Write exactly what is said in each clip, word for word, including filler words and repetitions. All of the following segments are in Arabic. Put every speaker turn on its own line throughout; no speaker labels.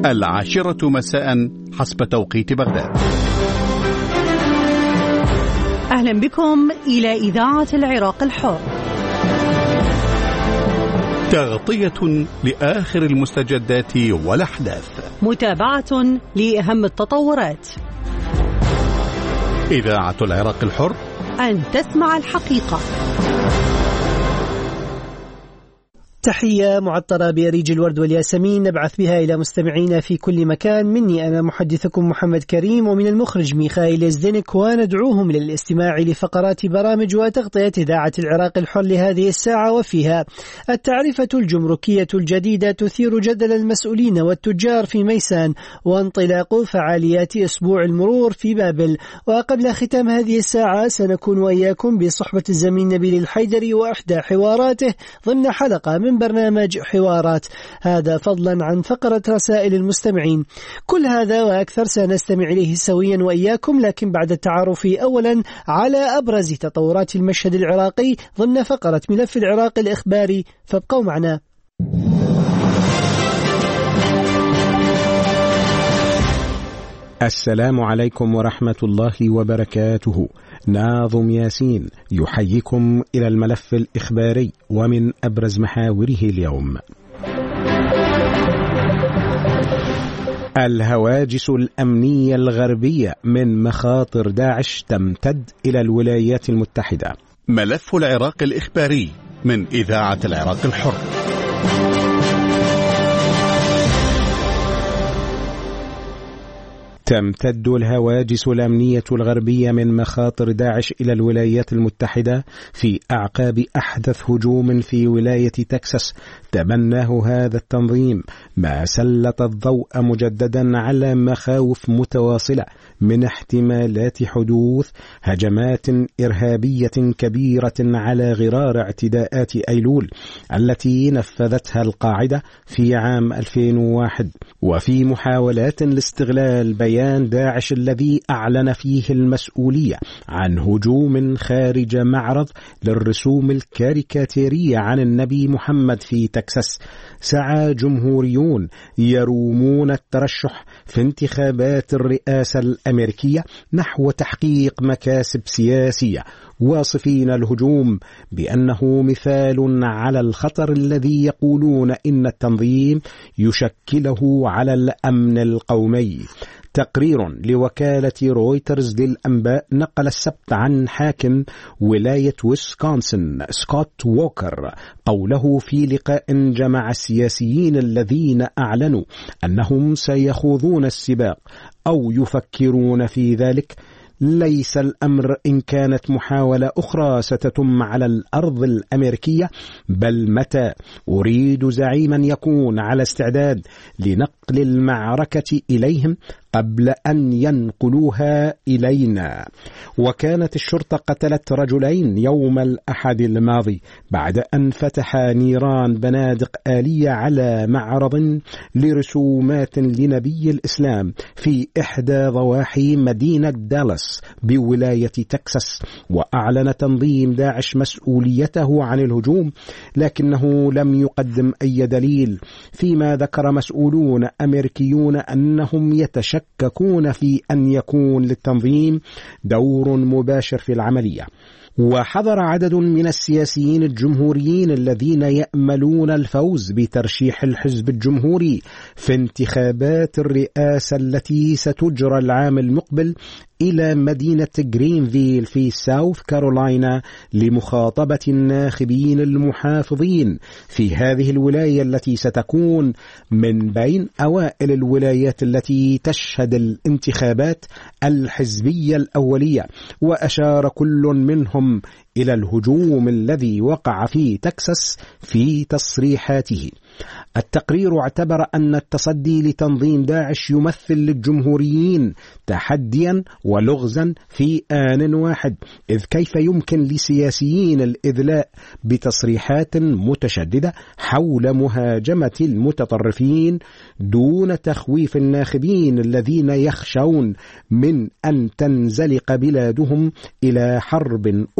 العاشرة مساء حسب توقيت بغداد.
أهلا بكم إلى إذاعة العراق الحر،
تغطية لآخر المستجدات والأحداث،
متابعة لأهم التطورات.
إذاعة العراق الحر،
أن تسمع الحقيقة.
تحية معطرة بأريج الورد والياسمين نبعث بها إلى مستمعينا في كل مكان. مني أنا محدثكم محمد كريم، ومن المخرج ميخائيل يزدنك، وندعوهم للاستماع لفقرات برامج وتغطية إذاعة العراق الحر لهذه الساعة، وفيها التعرفة الجمركية الجديدة تثير جدل المسؤولين والتجار في ميسان، وانطلاق فعاليات أسبوع المرور في بابل. وقبل ختام هذه الساعة سنكون وإياكم بصحبة الزميل نبيل الحيدري وإحدى حواراته ضمن حلقة من برنامج حوارات، هذا فضلا عن فقرة رسائل المستمعين. كل هذا وأكثر سنستمع إليه سويا وإياكم، لكن بعد التعرف أولا على أبرز تطورات المشهد العراقي ضمن فقرة ملف العراق الإخباري، فابقوا معنا.
السلام عليكم ورحمة الله وبركاته. ناظم ياسين يحييكم إلى الملف الإخباري ومن أبرز محاوره اليوم. الهواجس الأمنية الغربية من مخاطر داعش تمتد إلى الولايات المتحدة.
ملف العراق الإخباري من إذاعة العراق الحر.
تمتد الهواجس الأمنية الغربية من مخاطر داعش إلى الولايات المتحدة في أعقاب أحدث هجوم في ولاية تكساس تبناه هذا التنظيم، ما سلط الضوء مجددا على مخاوف متواصلة من احتمالات حدوث هجمات إرهابية كبيرة على غرار اعتداءات أيلول التي نفذتها القاعدة في عام ألفين وواحد، وفي محاولات لاستغلال بيان داعش الذي أعلن فيه المسؤولية عن هجوم خارج معرض للرسوم الكاريكاتيرية عن النبي محمد في تكساس. سعى جمهوريون يرومون الترشح في انتخابات الرئاسة الأمريكية نحو تحقيق مكاسب سياسية، واصفين الهجوم بأنه مثال على الخطر الذي يقولون إن التنظيم يشكله على الأمن القومي. تقرير لوكالة رويترز للأنباء نقل السبت عن حاكم ولاية ويسكونسن سكوت ووكر قوله في لقاء جمع السياسيين الذين أعلنوا أنهم سيخوضون السباق أو يفكرون في ذلك: ليس الأمر إن كانت محاولة أخرى ستتم على الأرض الأمريكية، بل متى أريد زعيما يكون على استعداد لنقل المعركة إليهم قبل أن ينقلوها إلينا. وكانت الشرطة قتلت رجلين يوم الأحد الماضي بعد أن فتح نيران بنادق آلية على معرض لرسومات لنبي الإسلام في إحدى ضواحي مدينة دالاس بولاية تكساس. وأعلن تنظيم داعش مسؤوليته عن الهجوم، لكنه لم يقدم أي دليل، فيما ذكر مسؤولون أمريكيون أنهم يتشكلون يشككون في أن يكون للتنظيم دور مباشر في العملية. وحضر عدد من السياسيين الجمهوريين الذين يأملون الفوز بترشيح الحزب الجمهوري في انتخابات الرئاسة التي ستجرى العام المقبل إلى مدينة جرينفيل في ساوث كارولاينا لمخاطبة الناخبين المحافظين في هذه الولاية التي ستكون من بين أوائل الولايات التي تشهد الانتخابات الحزبية الأولية. وأشار كل منهم إلى الهجوم الذي وقع في تكساس في تصريحاته. التقرير اعتبر أن التصدي لتنظيم داعش يمثل للجمهوريين تحديا ولغزا في آن واحد، إذ كيف يمكن لسياسيين الإذلاء بتصريحات متشددة حول مهاجمة المتطرفين دون تخويف الناخبين الذين يخشون من أن تنزلق بلادهم إلى حرب أخرى.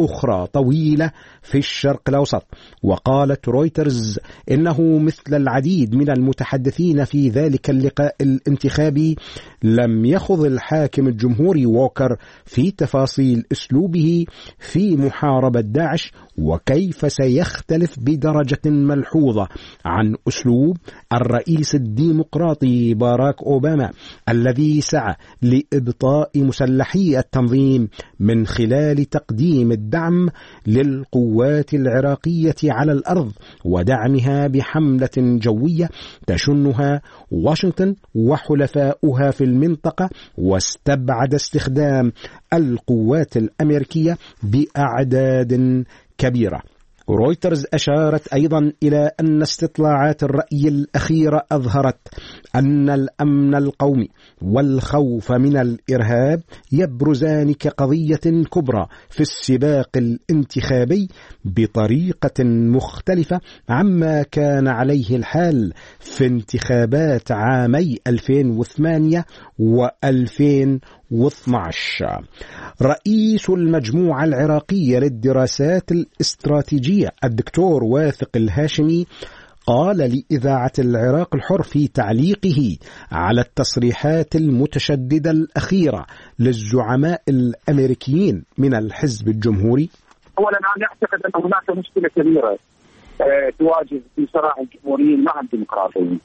فترة طويلة في الشرق الأوسط. وقالت رويترز إنه مثل العديد من المتحدثين في ذلك اللقاء الانتخابي لم يخض الحاكم الجمهوري ووكر في تفاصيل أسلوبه في محاربة داعش، وكيف سيختلف بدرجة ملحوظة عن أسلوب الرئيس الديمقراطي باراك أوباما الذي سعى لإبطاء مسلحي التنظيم من خلال تقديم الدعم للقوات العراقية على الأرض ودعمها بحملة جوية تشنها واشنطن وحلفاؤها في المنطقة، واستبعد استخدام القوات الأمريكية بأعداد كبيرة. رويترز أشارت أيضا إلى أن استطلاعات الرأي الأخيرة أظهرت أن الأمن القومي والخوف من الإرهاب يبرزان كقضية كبرى في السباق الانتخابي بطريقة مختلفة عما كان عليه الحال في انتخابات عامي ألفين وثمانية وألفين واثني عشر. رئيس المجموعة العراقية للدراسات الاستراتيجية الدكتور واثق الهاشمي قال لإذاعة العراق الحر في تعليقه على التصريحات المتشددة الأخيرة للزعماء الأمريكيين من الحزب الجمهوري:
أولا أنا أعتقد أن هناك مشكلة كبيرة أه تواجه في صراع الجمهوريين مع الديمقراطيين،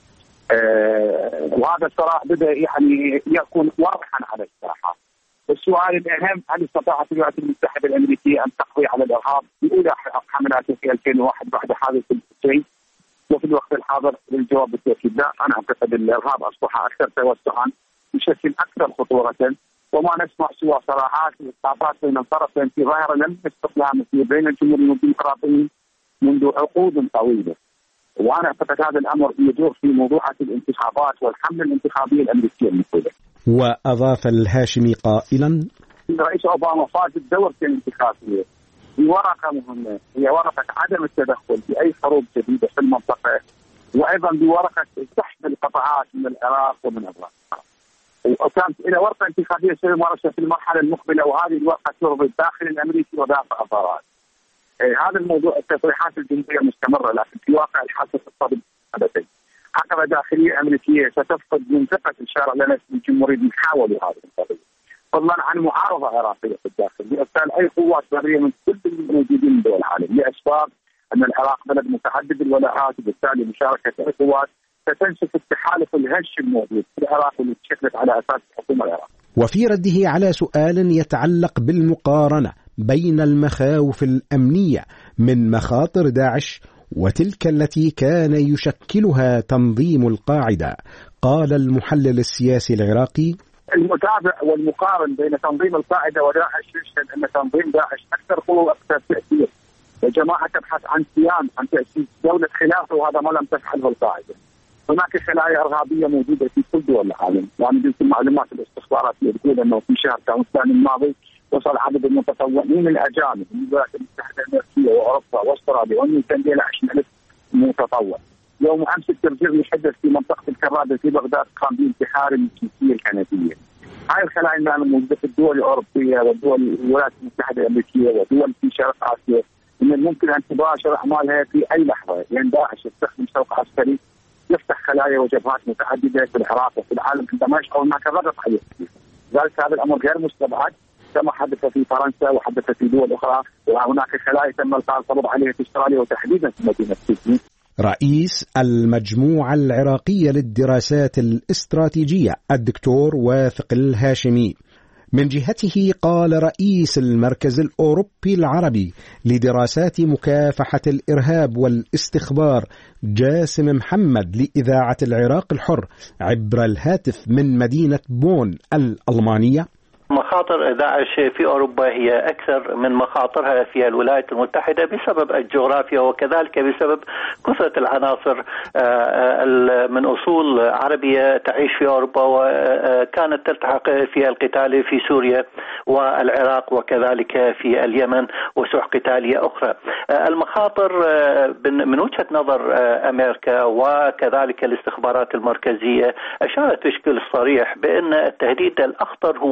أه وهذا الصراع بدأ يعني يكون واضحا على الساحة. السؤال الأهم: هل استطاعت الولايات المتحدة الأمريكية أن تقضي على الإرهاب بأولى حملاتها في ألفين وواحد بعد حادث الحسين؟ وفي الوقت الحاضر الجواب بالتأكيد لا. أنا أعتقد الإرهاب أصبح أكثر توسعا بشكل أكثر خطورة، وما نسمع سوى صراعات وإسقاطات بين الطرفين في ظاهرة لم تستطيع بين الجمهوريين والديمقراطيين منذ عقود طويلة. وأنا أعتقد هذا الأمر يدور في موضوعات الانتخابات والحملة الانتخابية الأمريكية المقبلة.
وأضاف الهاشمي قائلا:
الرئيس أوباما فاز الدورة الانتخابية بورقة مهمة، هي ورقة عدم التدخل في أي حروب جديدة في المنطقة، وأيضا بورقة سحب القطاعات من العراق ومن العراق. وكانت إلى ورقة انتخابية سيمارسها في المرحلة المقبلة، وهذه الورقة ترضي الداخل الأمريكي ودافع الضرائب. هذا الموضوع التصريحات الجمهورية مستمرة، لكن في واقع الحادث الصادم حدثين. عقبة داخلية أمريكية ستفقد من ثقة الشارع لنا الجمهوريين حاولوا هذه القضية، فضلا عن معارضة عراقية في الداخل لإرسال أي قوات برية من كل الموجودين من دول العالم، لأسباب أن العراق بلد متعدد الولاءات، وبالتالي مشاركة أي قوات ستنسف التحالف الهش الموجود في العراق واللي تشكلت على أساس الحكومة العراقية.
وفي رده على سؤال يتعلق بالمقارنة بين المخاوف الأمنية من مخاطر داعش وتلك التي كان يشكلها تنظيم القاعدة، قال المحلل السياسي العراقي:
المتابع والمقارن بين تنظيم القاعدة وداعش يشهد أن تنظيم داعش أكثر قوة وأكثر تأثير. الجماعة تبحث عن صيام، عن تأسيس دولة خلافة، وهذا ما لم تفعله القاعدة. هناك خلايا إرهابية موجودة في كل دول العالم، يعني يمكن معلومات الاستخباراتية تقول أنه في شهر كان الثاني الماضي وصل عدد المتطوعين الأجانب من الولايات المتحدة الأمريكية وأوروبا وأستراليا ونيوزيلندا إلى عشرين ألف متطوع. يوم أمس التفجير يحدث في منطقة الكرادة في بغداد قام بانتحار الجنسية الكندية. هاي الخلايا الآن موجودة في الدول الأوروبية والدول الولايات المتحدة الأمريكية ودول في شرق آسيا، من الممكن أن تباشر أعمالها في أي لحظة، لأن داعش يستخدم سوق عسكري يفتح خلايا وجبهات متعددة في العراق وفي العالم عندما يشعر هناك ضغط عليه. ذلك هذا الأمر غير مستبعد كما حدث في فرنسا وحدث في دول أخرى، وهناك خلايا تم إلقاء القبض عليها في استراليا وتحديدا في مدينة سيدني.
رئيس المجموعة العراقية للدراسات الاستراتيجية الدكتور واثق الهاشمي. من جهته قال رئيس المركز الأوروبي العربي لدراسات مكافحة الإرهاب والاستخبار جاسم محمد لإذاعة العراق الحر عبر الهاتف من مدينة بون الألمانية:
مخاطر داعش في أوروبا هي أكثر من مخاطرها في الولايات المتحدة بسبب الجغرافيا، وكذلك بسبب كثرة العناصر من أصول عربية تعيش في أوروبا وكانت تلتحق في القتال في سوريا والعراق وكذلك في اليمن وسح قتالية أخرى. المخاطر من وجهة نظر أمريكا وكذلك الاستخبارات المركزية أشارت بشكل صريح بأن التهديد الأخطر هو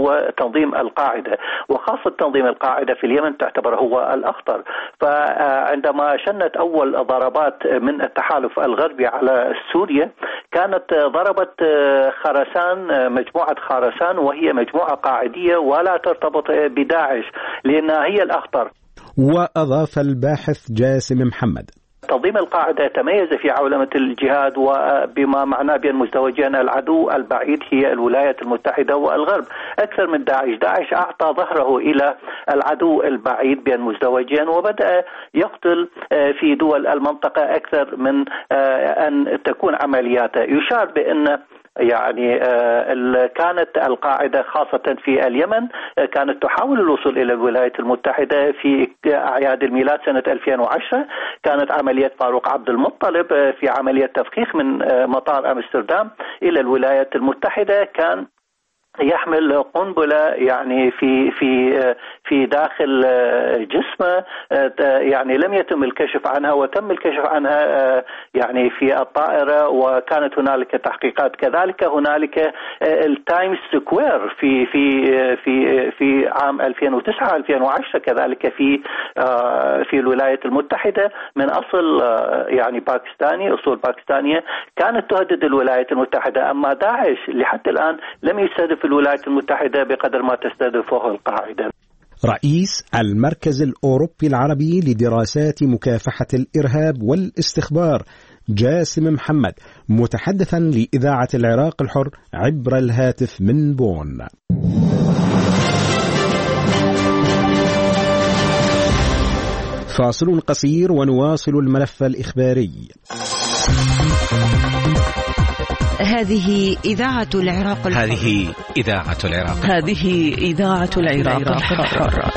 تنظيم القاعدة، وخاصة تنظيم القاعدة في اليمن تعتبر هو الأخطر. فعندما شنت أول ضربات من التحالف الغربي على سوريا كانت ضربت خرسان، مجموعة خرسان، وهي مجموعة قاعدية ولا ترتبط بداعش لأنها هي الأخطر.
وأضاف الباحث جاسم محمد:
تنظيم القاعدة تميز في عولمة الجهاد وبما معناه بأن مزدوجين العدو البعيد هي الولايات المتحدة والغرب أكثر من داعش. داعش أعطى ظهره إلى العدو البعيد بأن مزدوجين وبدأ يقتل في دول المنطقة أكثر من أن تكون عملياته. يشار بأن يعني كانت القاعدة خاصة في اليمن كانت تحاول الوصول إلى الولايات المتحدة. في أعياد الميلاد سنة ألفين وعشرة كانت عملية فاروق عبد المطلب في عملية تفخيخ من مطار أمستردام إلى الولايات المتحدة، كان يحمل قنبلة يعني في في في داخل جسمه، يعني لم يتم الكشف عنها وتم الكشف عنها يعني في الطائرة، وكانت هنالك تحقيقات. كذلك هنالك التايمز سكوير في في في في عام ألفين وتسعة ألفين وعشرة كذلك في في الولايات المتحدة من أصل يعني باكستاني، أصول باكستانية، كانت تهدد الولايات المتحدة. أما داعش لحد الآن لم يستهدف الولايات المتحدة بقدر ما تستهدفه القاعدة.
رئيس المركز الأوروبي العربي لدراسات مكافحة الإرهاب والاستخبار جاسم محمد متحدثا لإذاعة العراق الحر عبر الهاتف من بون. فاصل قصير ونواصل الملف الإخباري.
هذه إذاعة العراق الحر.
هذه إذاعة العراق.
هذه إذاعة العراق الحر.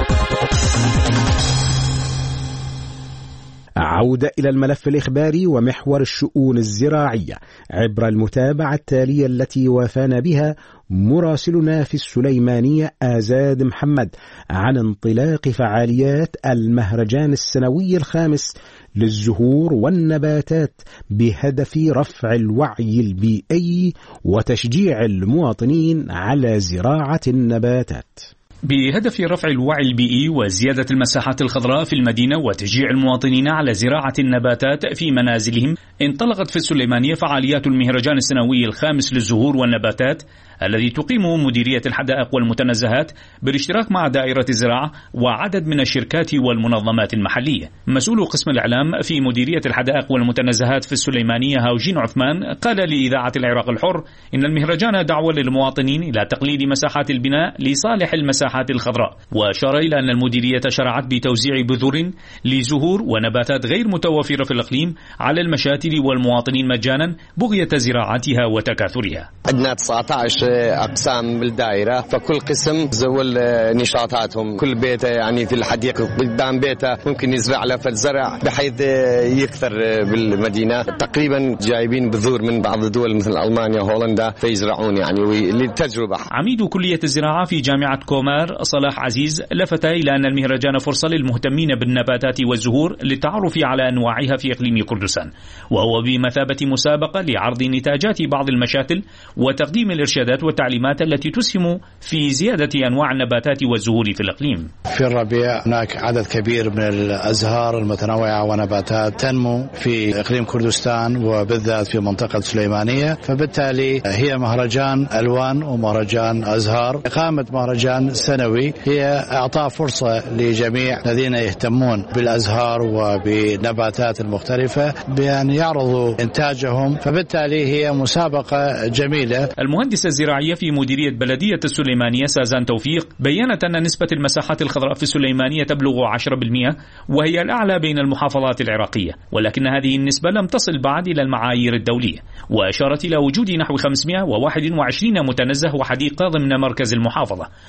عودة إلى الملف الإخباري ومحور الشؤون الزراعية عبر المتابعة التالية التي وافانا بها مراسلنا في السليمانية آزاد محمد عن انطلاق فعاليات المهرجان السنوي الخامس للزهور والنباتات بهدف رفع الوعي البيئي وتشجيع المواطنين على زراعة النباتات.
بهدف رفع الوعي البيئي وزيادة المساحات الخضراء في المدينة وتشجيع المواطنين على زراعة النباتات في منازلهم، انطلقت في السليمانية فعاليات المهرجان السنوي الخامس للزهور والنباتات الذي تقيمه مديرية الحدائق والمتنزهات بالاشتراك مع دائرة الزراعة وعدد من الشركات والمنظمات المحلية. مسؤول قسم الإعلام في مديرية الحدائق والمتنزهات في السليمانية هاوجين عثمان قال لإذاعة العراق الحر إن المهرجان دعوة للمواطنين إلى تقليل مساحات البناء لصالح المساحات الخضراء، وأشار إلى أن المديرية شرعت بتوزيع بذور لزهور ونباتات غير متوفرة في الإقليم على المشاتل والمواطنين مجانا بغية زراعتها وتكاثرها.
عندنا تسعة عشر أقسام بالدائرة، فكل قسم زول نشاطاتهم، كل بيته يعني في الحديقة قدام بيته ممكن يزرع له فالزرع بحيث يكثر بالمدينة. تقريبا جايبين بذور من بعض الدول مثل ألمانيا وهولندا فيزرعون يعني للتجربة.
عميد كلية الزراعة في جامعة كومار صلاح عزيز لفت إلى أن المهرجان فرصة للمهتمين بالنباتات والزهور للتعرف على أنواعها في إقليم كردستان، وهو بمثابة مسابقة لعرض نتاجات بعض المشاتل وتقديم الإرشادات والتعليمات التي تسهم في زيادة أنواع النباتات والزهور في الإقليم.
في الربيع هناك عدد كبير من الأزهار المتنوعة ونباتات تنمو في إقليم كردستان وبالذات في منطقة سليمانية، فبالتالي هي مهرجان ألوان ومهرجان أزهار. إقامة مهرجان سنوي هي إعطاء فرصة لجميع الذين يهتمون بالأزهار وبالنباتات المختلفة بأن يعرضوا إنتاجهم، فبالتالي هي مسابقة جميلة.
المهندسة الزراعية في مديرية بلدية السليمانية سازان توفيق بيّنت أن نسبة المساحات الخضراء في السليمانية تبلغ عشرة بالمئة وهي الأعلى بين المحافظات العراقية، ولكن هذه النسبة لم تصل بعد إلى المعايير الدولية، وأشارت إلى وجود نحو خمسمئة وواحد وعشرين متنزه وحديقة ضمن مركز المحافظة. وأضاف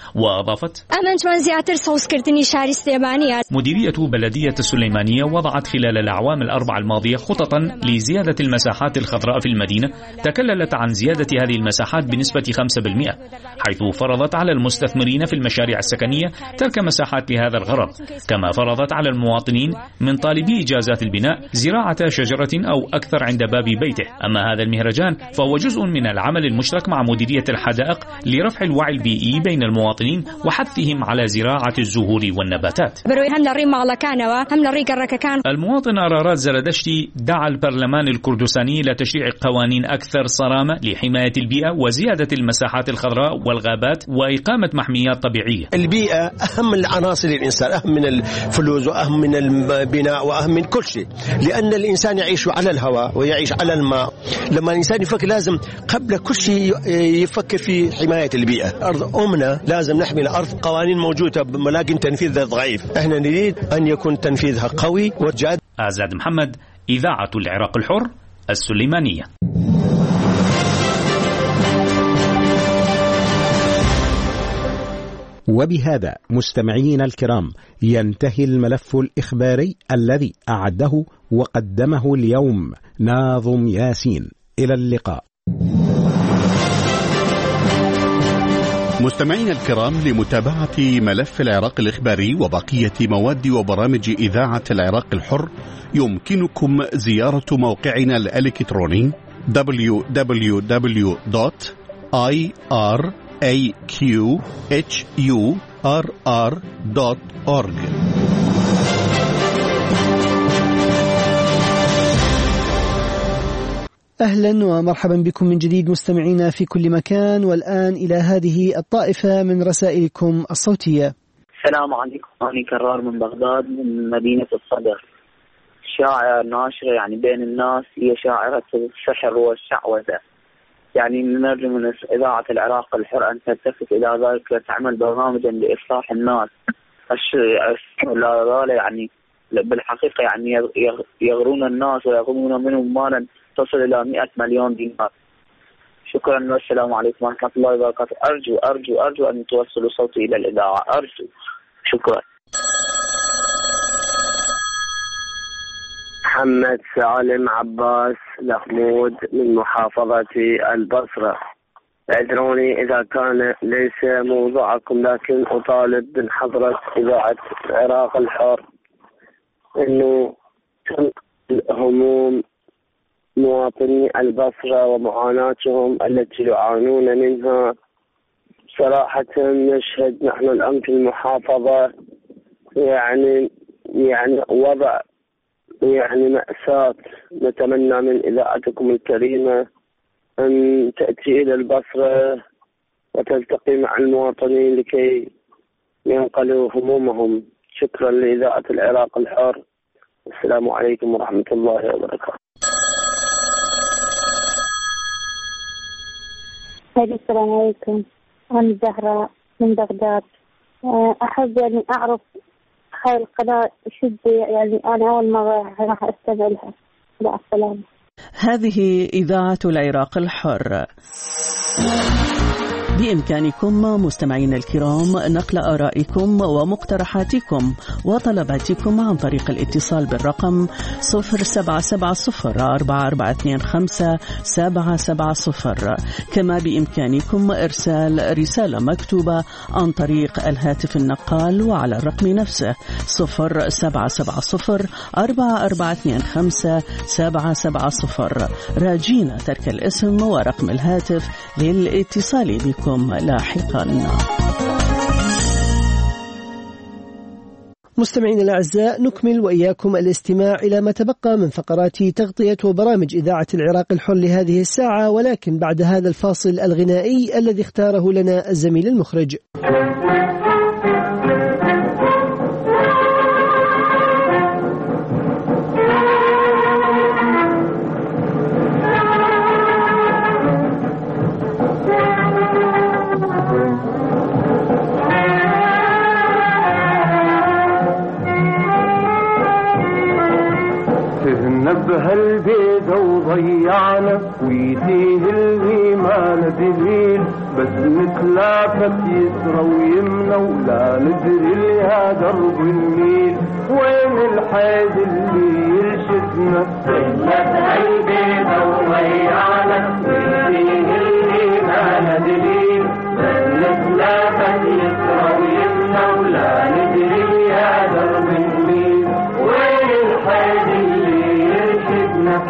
أضافت: مديرية بلدية السليمانية وضعت خلال الأعوام الأربع الماضية خططا لزيادة المساحات الخضراء في المدينة تكللت عن زيادة هذه المساحات بنسبة خمسة بالمئة، حيث فرضت على المستثمرين في المشاريع السكنية ترك مساحات لهذا الغرض، كما فرضت على المواطنين من طالبي إجازات البناء زراعة شجرة أو أكثر عند باب بيته. أما هذا المهرجان فهو جزء من العمل المشترك مع مديرية الحدائق لرفع الوعي البيئي بين المواطنين وحثهم على زراعة الزهور والنباتات. المواطن أرارات زردشتي دعا البرلمان الكردستاني إلى تشريع قوانين أكثر صرامة لحماية البيئة وزيادة المساحات الخضراء والغابات وإقامة محميات طبيعية.
البيئة أهم من عناصر الإنسان، أهم من الفلوس وأهم من البناء وأهم من كل شيء، لأن الإنسان يعيش على الهواء ويعيش على الماء. لما الإنسان يفكر لازم قبل كل شيء يفكر في حماية البيئة. أرض أمنا لازم نحمي الأرض، قوانين موجودة ولكن تنفيذها ضعيف. احنا نريد أن يكون تنفيذها قوي وجاد.
آزاد محمد، إذاعة العراق الحر، السليمانية.
وبهذا مستمعينا الكرام ينتهي الملف الإخباري الذي أعده وقدمه اليوم ناظم ياسين. إلى اللقاء.
مستمعينا الكرام، لمتابعة ملف العراق الإخباري وبقية مواد وبرامج إذاعة العراق الحر يمكنكم زيارة موقعنا الإلكتروني دبليو دبليو دبليو دوت آي آر إيه كيو إتش يو آر آر دوت أورج.
أهلا ومرحبا بكم من جديد مستمعينا في كل مكان، والآن إلى هذه الطائفة من رسائلكم الصوتية.
السلام عليكم، أنا كرار من بغداد من مدينة الصدر. شاعر ناشرة يعني بين الناس، هي شاعرة السحر والشعوذة. يعني نرجو من إذاعة العراق الحر أن تلتفت إلى ذلك وتعمل برنامجا لإصلاح الناس. لا يعني بالحقيقة يعني يغرون الناس ويغرون منهم مالا تصل إلى مئة مليون دينار. شكرا والسلام عليكم ورحمة الله وبركاته. أرجو أرجو أرجو أن توصلوا صوتي إلى الإذاعة، أرجو. شكرا.
محمد سالم عباس لحمود من محافظة البصرة. اعذروني إذا كان ليس موضوعكم، لكن أطالب من حضرة إذاعة العراق الحر أنه هموم مواطني البصرة ومعاناتهم التي يعانون منها. صراحة نشهد نحن الآن في المحافظة يعني يعني وضع يعني مأساة. نتمنى من إذاعتكم الكريمة أن تأتي إلى البصرة وتلتقي مع المواطنين لكي ينقلوا همومهم. شكرا لإذاعة العراق الحر، السلام عليكم ورحمة الله وبركاته.
السلام عليكم، أنا زهراء من بغداد. أحب يعني أعرف هاي القناة شو يعني أنا أول مرة راح أستمع لها. لا السلام.
هذه إذاعة العراق الحر. بإمكانكم مستمعين الكرام نقل آرائكم ومقترحاتكم وطلباتكم عن طريق الاتصال بالرقم صفر سبعة سبعة صفر أربعة أربعة اثنين خمسة سبعة سبعة صفر. كما بإمكانكم إرسال رسالة مكتوبة عن طريق الهاتف النقال وعلى الرقم نفسه صفر سبعة سبعة صفر أربعة أربعة اثنين خمسة سبعة سبعة صفر، راجين ترك الاسم ورقم الهاتف للاتصال بكم لاحقا.
مستمعين الأعزاء، نكمل وإياكم الاستماع إلى ما تبقى من فقرات تغطية وبرامج إذاعة العراق الحر لهذه الساعة، ولكن بعد هذا الفاصل الغنائي الذي اختاره لنا الزميل المخرج.
نبه البيضة وضيع ضانا ويديه الإيمان دليل بس نتلافت يسرى ويمنى ولا ندري يا درب النيل وين الحيد اللي يرشدنا سلة البيضة وضيعنا ويديه الإيمان دليل بس نتلافت يسرى ويمنى ولا ندري يا درب النيل وين الحيد اللي يرشدنا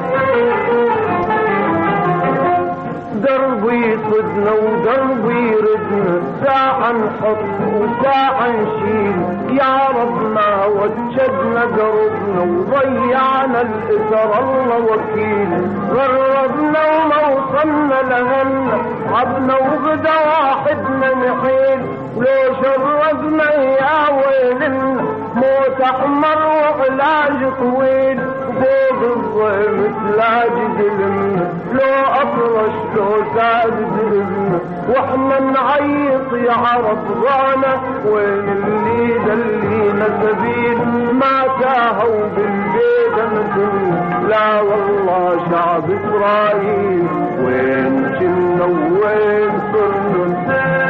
دربي صدنا ودربي ردنا ساعة نحط وساعة نشيل يا ربنا وجدنا قربنا وضيعنا الإثر الله وكيل غربنا وما وصلنا لهنا عبنا وغدا واحدنا نحيل ولو شرقنا يا ويلنا موت أحمر وعلاج طويل فوق الظلم تلاجد المنا لو أطرش لو ساد دربنا واحنا نعيط يا عرب ضانا وين اللي دلينا سبيل ما تاهوا بالبيت مثلنا لا والله شعب إسرائيل وين كنا وين صرنا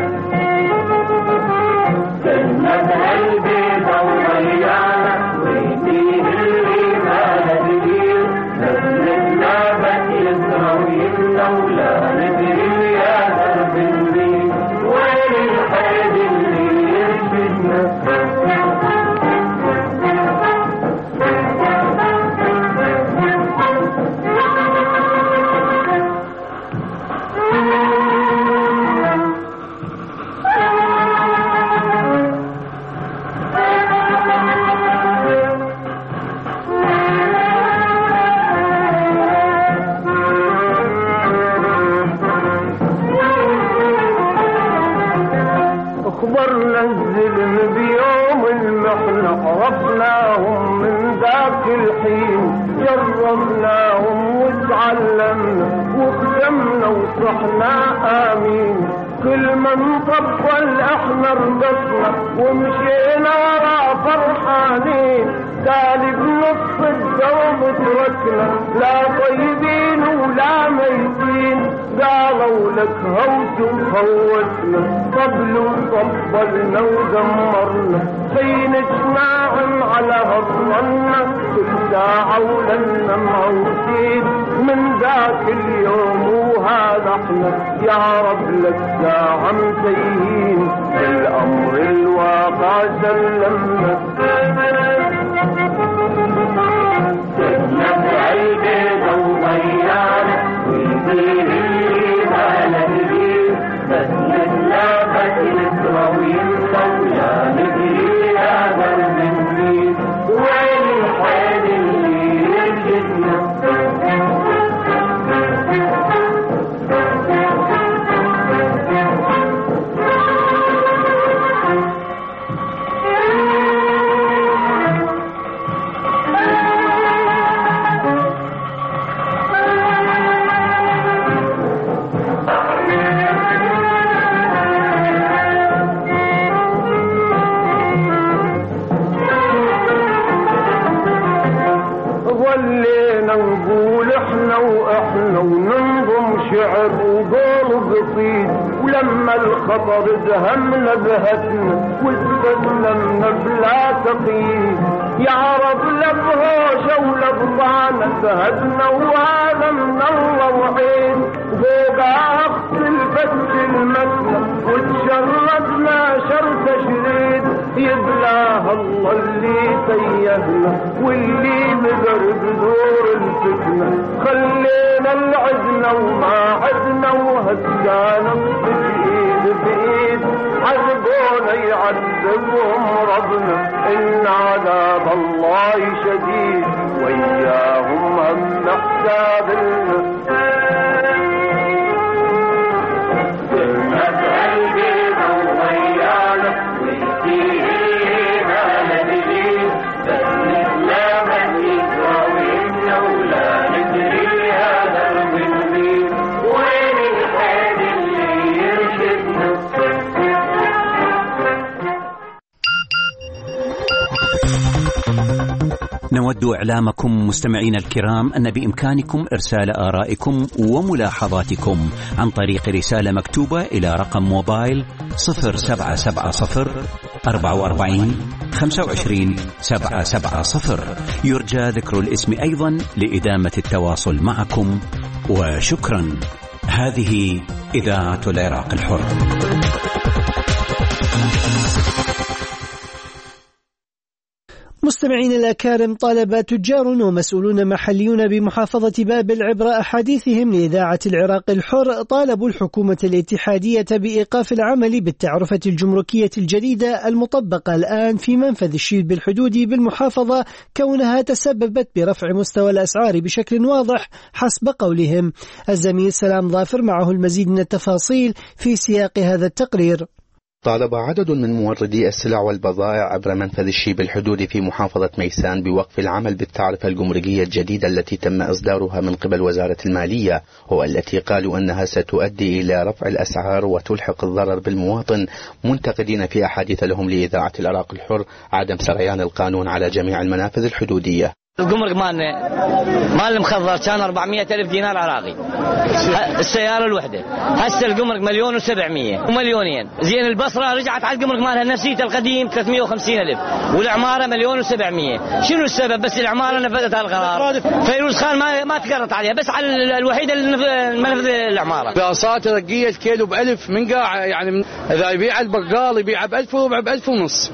جنة البيت وضيعنا ويديه الإيمان دليل نسلنا بس يسرى ويمنى ولا ندري يا درب النيل وين الحيد اللي يرشدنا أخبرنا الظلم بيوم المحنة عرفناهم من ذاك الحين جربناهم وتعلمنا وخدمنا وصحنا آمين كل من طبل احنا رقصنا ومشينا ورا فرحانين تالي بنص الدوم تركنا لا طيبين ولا ميتين قالوا لك هوت وخوتنا طبلوا طبلنا ودمرنا حينك ناعم على هضرنا كل ساعة ولنا موتين من ذاك اليوم وهذا احنا يا رب لك ساعة مسيين الأمر الواقع سلمنا سلمنا البيضة وضيعنا ويديه الإيمان دليل بس نتلافت يسرى ويمنى ولا ندري يا درب النيل وين الحيد اللي يرشدنا ولينا نقول احنا واحنا وننظم شعر وقول قصيد ولما الخطر دهمنا بهتنا واستسلمنا بلا تقييد يا رب لا بهوشه ولا بطعنه بهتنا وهذا من الله وعين فوق اخت الفج المسنا وتشردنا شر تشريد يبلاه الله اللي سيهنا واللي بذر بذور الفتنة خلينا العدنا وما عدنا وهدانا بإيد بإيد عذبونا يعذبهم ربنا إن عذاب الله شديد وإياهم هم نحساب لنا
نود إعلامكم مستمعين الكرام أن بإمكانكم إرسال آرائكم وملاحظاتكم عن طريق رسالة مكتوبة إلى رقم موبايل صفر سبعة سبعة صفر أربعة وأربعين خمسة وعشرين سبعة سبعة صفر. يرجى ذكر الاسم أيضا لإدامة التواصل معكم، وشكرا. هذه إذاعة العراق الحر.
مستمعين الأكارم، طالب تجار ومسؤولون محليون بمحافظة بابل عبر أحاديثهم لإذاعة العراق الحر طالبوا الحكومة الاتحادية بإيقاف العمل بالتعرفة الجمركية الجديدة المطبقة الآن في منفذ الشيب بالحدود بالمحافظة، كونها تسببت برفع مستوى الأسعار بشكل واضح حسب قولهم. الزميل سلام ظافر معه المزيد من التفاصيل في سياق هذا التقرير.
طالب عدد من موردي السلع والبضائع عبر منفذ الشيب الحدودي في محافظة ميسان بوقف العمل بالتعرفة الجمركية الجديدة التي تم إصدارها من قبل وزارة المالية، والتي قالوا أنها ستؤدي إلى رفع الأسعار وتلحق الضرر بالمواطن، منتقدين في أحاديث لهم لإذاعة العراق الحر عدم سريان القانون على جميع المنافذ الحدودية.
الجمرك مالنا مال المخضر كان أربعمية ألف دينار عراقي السيارة الوحدة، هسه الجمرك مليون وسبعمية ومليونين. زين البصرة رجعت على الجمرك مالها نفسيته القديم ثلاثمية وخمسين ألف، والعمارة مليون وسبعمية. شنو السبب؟ بس العمارة نفذت هالقرار، فيروز خان ما ما تقرط عليها، بس على الوحيدة اللي نفذ العمارة.
بأساط رقية كيلو بألف من قاع، يعني إذا يبيع البقال يبيع بألف وربع بألف ونص.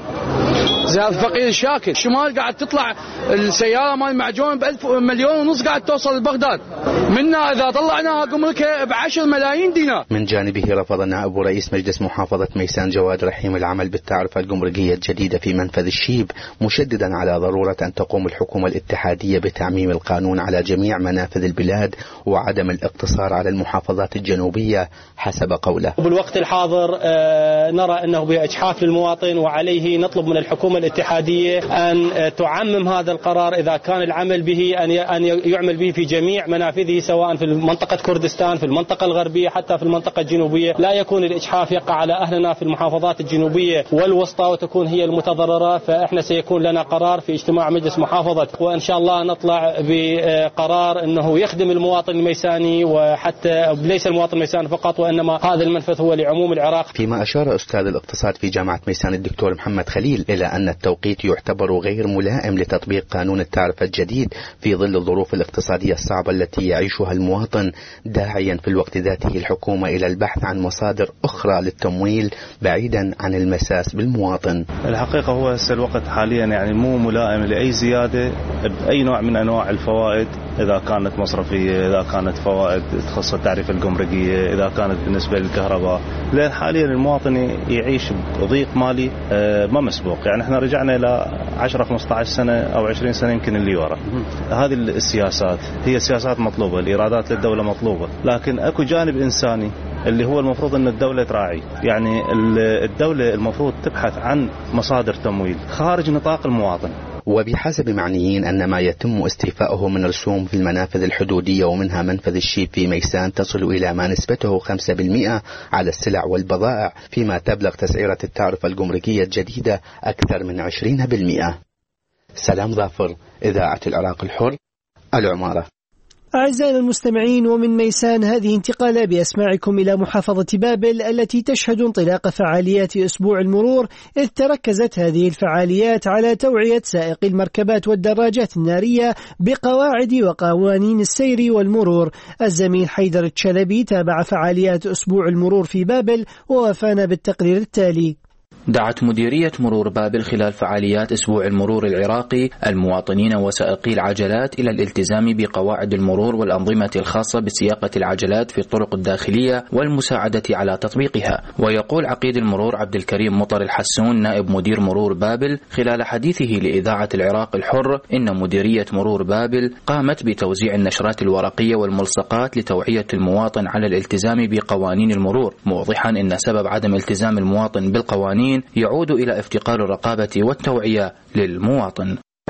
زي الفقير الشاكر شمال قاعد تطلع السيارة مال معجون بألف مليون ونص قاعد توصل لبغداد، منا إذا طلعناها جمركها بعشر ملايين دينار.
من جانبه رفض نائب رئيس مجلس محافظة ميسان جواد رحيم العمل بالتعرفة الجمركية الجديدة في منفذ الشيب، مشددا على ضرورة أن تقوم الحكومة الاتحادية بتعميم القانون على جميع منافذ البلاد وعدم الاقتصار على المحافظات الجنوبية حسب قوله.
بالوقت الحاضر نرى أنه بإجحاف للمواطن، وعليه نطلب من الحكومة الاتحادية أن تعمم هذا القرار إذا كان العمل به أن يعمل به في جميع منافذه، سواء في منطقة كردستان، في المنطقة الغربية، حتى في المنطقة الجنوبية. لا يكون الإجحاف يقع على أهلنا في المحافظات الجنوبية والوسطى وتكون هي المتضررة. فإحنا سيكون لنا قرار في اجتماع مجلس محافظة، وإن شاء الله نطلع بقرار أنه يخدم المواطن الميساني، وحتى ليس المواطن الميساني فقط، وإنما هذا المنفذ هو لعموم العراق.
فيما أشار أستاذ الاقتصاد في جامعة ميسان الدكتور محمد خليل إلى أن التوقيت يعتبر غير ملائم لتطبيق قانون التعرفة الجديد في ظل الظروف الاقتصادية الصعبة التي يعيشها المواطن، داعيا في الوقت ذاته الحكومة إلى البحث عن مصادر أخرى للتمويل بعيدا عن المساس بالمواطن.
الحقيقة هو هسه الوقت حاليا يعني مو ملائم لأي زيادة بأي نوع من أنواع الفوائد، إذا كانت مصرفية، إذا كانت فوائد تخص التعرفة الجمركية، إذا كانت بالنسبة للكهرباء. لأن حاليا المواطن يعيش بضيق مالي ما مسبوق، يعني احنا رجعنا إلى عشرة خمسة عشر سنة أو عشرين سنة يمكن اللي ورا. هذه السياسات هي سياسات مطلوبة، الإيرادات للدولة مطلوبة، لكن أكو جانب إنساني اللي هو المفروض أن الدولة تراعي. يعني الدولة المفروض تبحث عن مصادر تمويل خارج نطاق المواطن.
وبحسب معنيين أن ما يتم استيفاؤه من رسوم في المنافذ الحدودية ومنها منفذ الشيب في ميسان تصل إلى ما نسبته خمسة بالمئة على السلع والبضائع، فيما تبلغ تسعيرة التعرفة الجمركية الجديدة أكثر من عشرين بالمئة. سلام ظافر، إذاعة العراق الحر، العمارة.
أعزائنا المستمعين، ومن ميسان هذه انتقال بأسماعكم إلى محافظة بابل التي تشهد انطلاق فعاليات أسبوع المرور، إذ تركزت هذه الفعاليات على توعية سائقي المركبات والدراجات النارية بقواعد وقوانين السير والمرور. الزميل حيدر التشلبي تابع فعاليات أسبوع المرور في بابل ووافانا بالتقرير التالي.
دعت مديرية مرور بابل خلال فعاليات أسبوع المرور العراقي المواطنين وسائقي العجلات إلى الالتزام بقواعد المرور والأنظمة الخاصة بسياقة العجلات في الطرق الداخلية والمساعدة على تطبيقها. ويقول عقيد المرور عبد الكريم مطر الحسون نائب مدير مرور بابل خلال حديثه لإذاعة العراق الحر إن مديرية مرور بابل قامت بتوزيع النشرات الورقية والملصقات لتوعية المواطن على الالتزام بقوانين المرور، موضحا إن سبب عدم التزام المواطن بالقوانين يعود إلى افتقار الرقابة والتوعية للمواطن.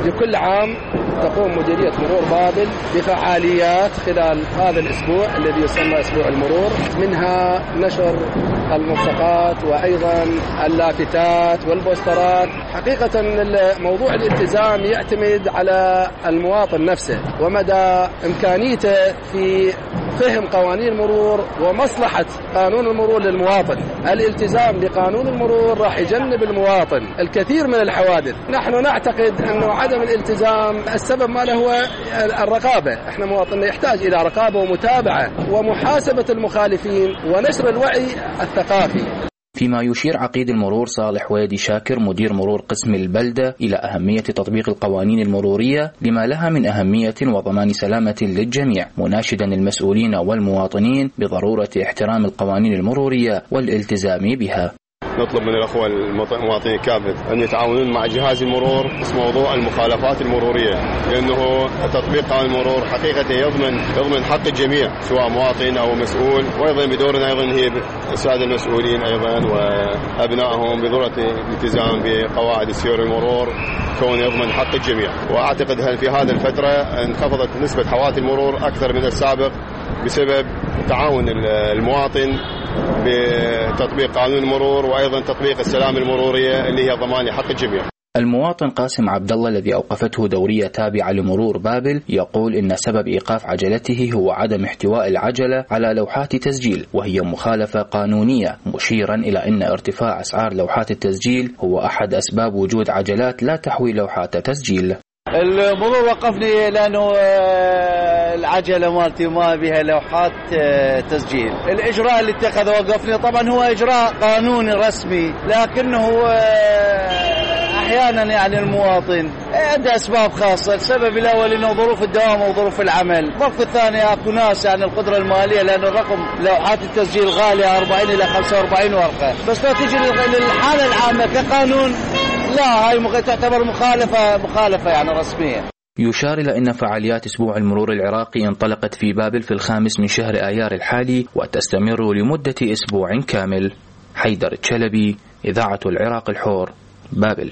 لكل عام تقوم مديرية مرور بابل بفعاليات خلال هذا الأسبوع الذي يسمى أسبوع المرور، منها نشر الملصقات وأيضا اللافتات والبوسترات. حقيقة موضوع الالتزام يعتمد على المواطن نفسه ومدى إمكانيته في فهم قوانين المرور ومصلحة قانون المرور للمواطن. الالتزام بقانون المرور راح يجنب المواطن الكثير من الحوادث. نحن نعتقد أنه عدم الالتزام السبب ما له هو الرقابة. احنا مواطننا يحتاج إلى رقابة ومتابعة ومحاسبة المخالفين ونشر الوعي الثقافي.
فيما يشير عقيد المرور صالح وادي شاكر مدير مرور قسم البلدة إلى أهمية تطبيق القوانين المرورية لما لها من أهمية وضمان سلامة للجميع، مناشدا المسؤولين والمواطنين بضرورة احترام القوانين المرورية والالتزام بها.
نطلب من الأخوة المواطنين كافة أن يتعاونون مع جهاز المرور في موضوع المخالفات المرورية، لأنه تطبيق قانون المرور حقيقة يضمن يضمن حق الجميع سواء مواطن أو مسؤول، وأيضا بدورنا أيضا هي السادة المسؤولين أيضا وأبنائهم بضرورة الالتزام بقواعد سير المرور كون يضمن حق الجميع. وأعتقد هل في هذه الفترة انخفضت نسبة حوادث المرور أكثر من السابق بسبب تعاون المواطن بتطبيق قانون المرور وأيضا تطبيق السلام المرورية اللي هي ضمان حق الجميع.
المواطن قاسم عبد الله الذي أوقفته دورية تابعة لمرور بابل يقول إن سبب إيقاف عجلته هو عدم احتواء العجلة على لوحات تسجيل، وهي مخالفة قانونية، مشيرا إلى أن ارتفاع أسعار لوحات التسجيل هو أحد أسباب وجود عجلات لا تحوي لوحات تسجيل.
المرور وقفني لأنه العجلة مالتي ما بها لوحات تسجيل. الإجراء اللي اتخذ وقفني طبعا هو إجراء قانوني رسمي، لكنه أحيانا يعني المواطن عنده أسباب خاصة. السبب الأول إنه ظروف الدوام وظروف العمل. الظرف الثاني أكو ناس يعني القدرة المالية، لأن الرقم لوحات التسجيل غالية أربعين إلى خمسة وأربعين ورقة، بس لو تجي للحالة العامة كقانون لا، هاي تعتبر مخالفة مخالفة يعني رسمية.
يشار إلى أن فعاليات أسبوع المرور العراقي انطلقت في بابل في الخامس من شهر آيار الحالي وتستمر لمدة أسبوع كامل. حيدر الشلبي، إذاعة العراق الحر، بابل.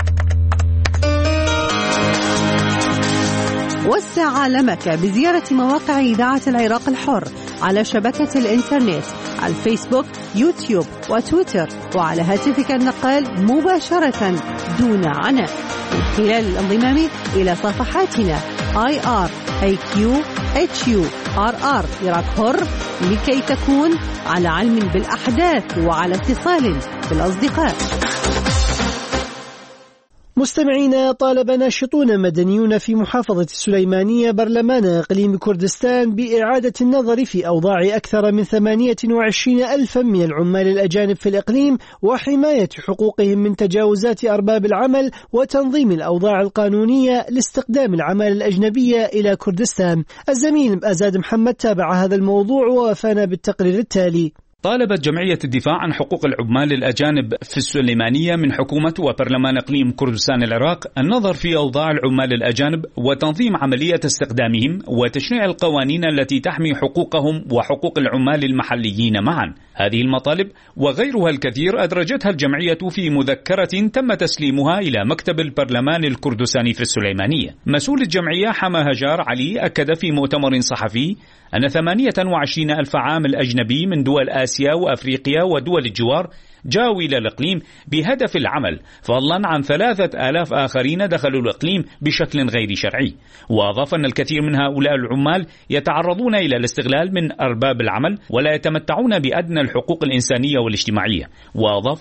وسع عالمك بزيارة مواقع إذاعة العراق الحر على شبكة الإنترنت على الفيسبوك، يوتيوب وتويتر، وعلى هاتفك النقال مباشرة دون عناء من خلال الانضمام إلى صفحاتنا آي آر إيه كيو إتش يو آر آر عراق حر لكي تكون على علم بالأحداث وعلى اتصال بالأصدقاء.
مستمعينا، طالب ناشطون مدنيون في محافظة السليمانية برلمان إقليم كردستان بإعادة النظر في أوضاع أكثر من ثمانية وعشرين ألفا من العمال الأجانب في الإقليم وحماية حقوقهم من تجاوزات أرباب العمل وتنظيم الأوضاع القانونية لاستقدام العمالة الأجنبية إلى كردستان. الزميل أزاد محمد تابع هذا الموضوع ووافانا بالتقرير التالي.
طالبت جمعية الدفاع عن حقوق العمال الأجانب في السليمانية من حكومة وبرلمان إقليم كردستان العراق النظر في أوضاع العمال الأجانب وتنظيم عملية استخدامهم وتشريع القوانين التي تحمي حقوقهم وحقوق العمال المحليين معا. هذه المطالب وغيرها الكثير أدرجتها الجمعية في مذكرة تم تسليمها إلى مكتب البرلمان الكردستاني في السليمانية. مسؤول الجمعية حما هجار علي أكد في مؤتمر صحفي أن ثمانية وعشرين ألف عامل أجنبي من دول آسيا وأفريقيا ودول الجوار جاءوا إلى الإقليم بهدف العمل، فضلا عن ثلاثة آلاف آخرين دخلوا الإقليم بشكل غير شرعي. وأضاف أن الكثير من هؤلاء العمال يتعرضون إلى الاستغلال من أرباب العمل ولا يتمتعون بأدنى الحقوق الإنسانية والاجتماعية. وأضاف: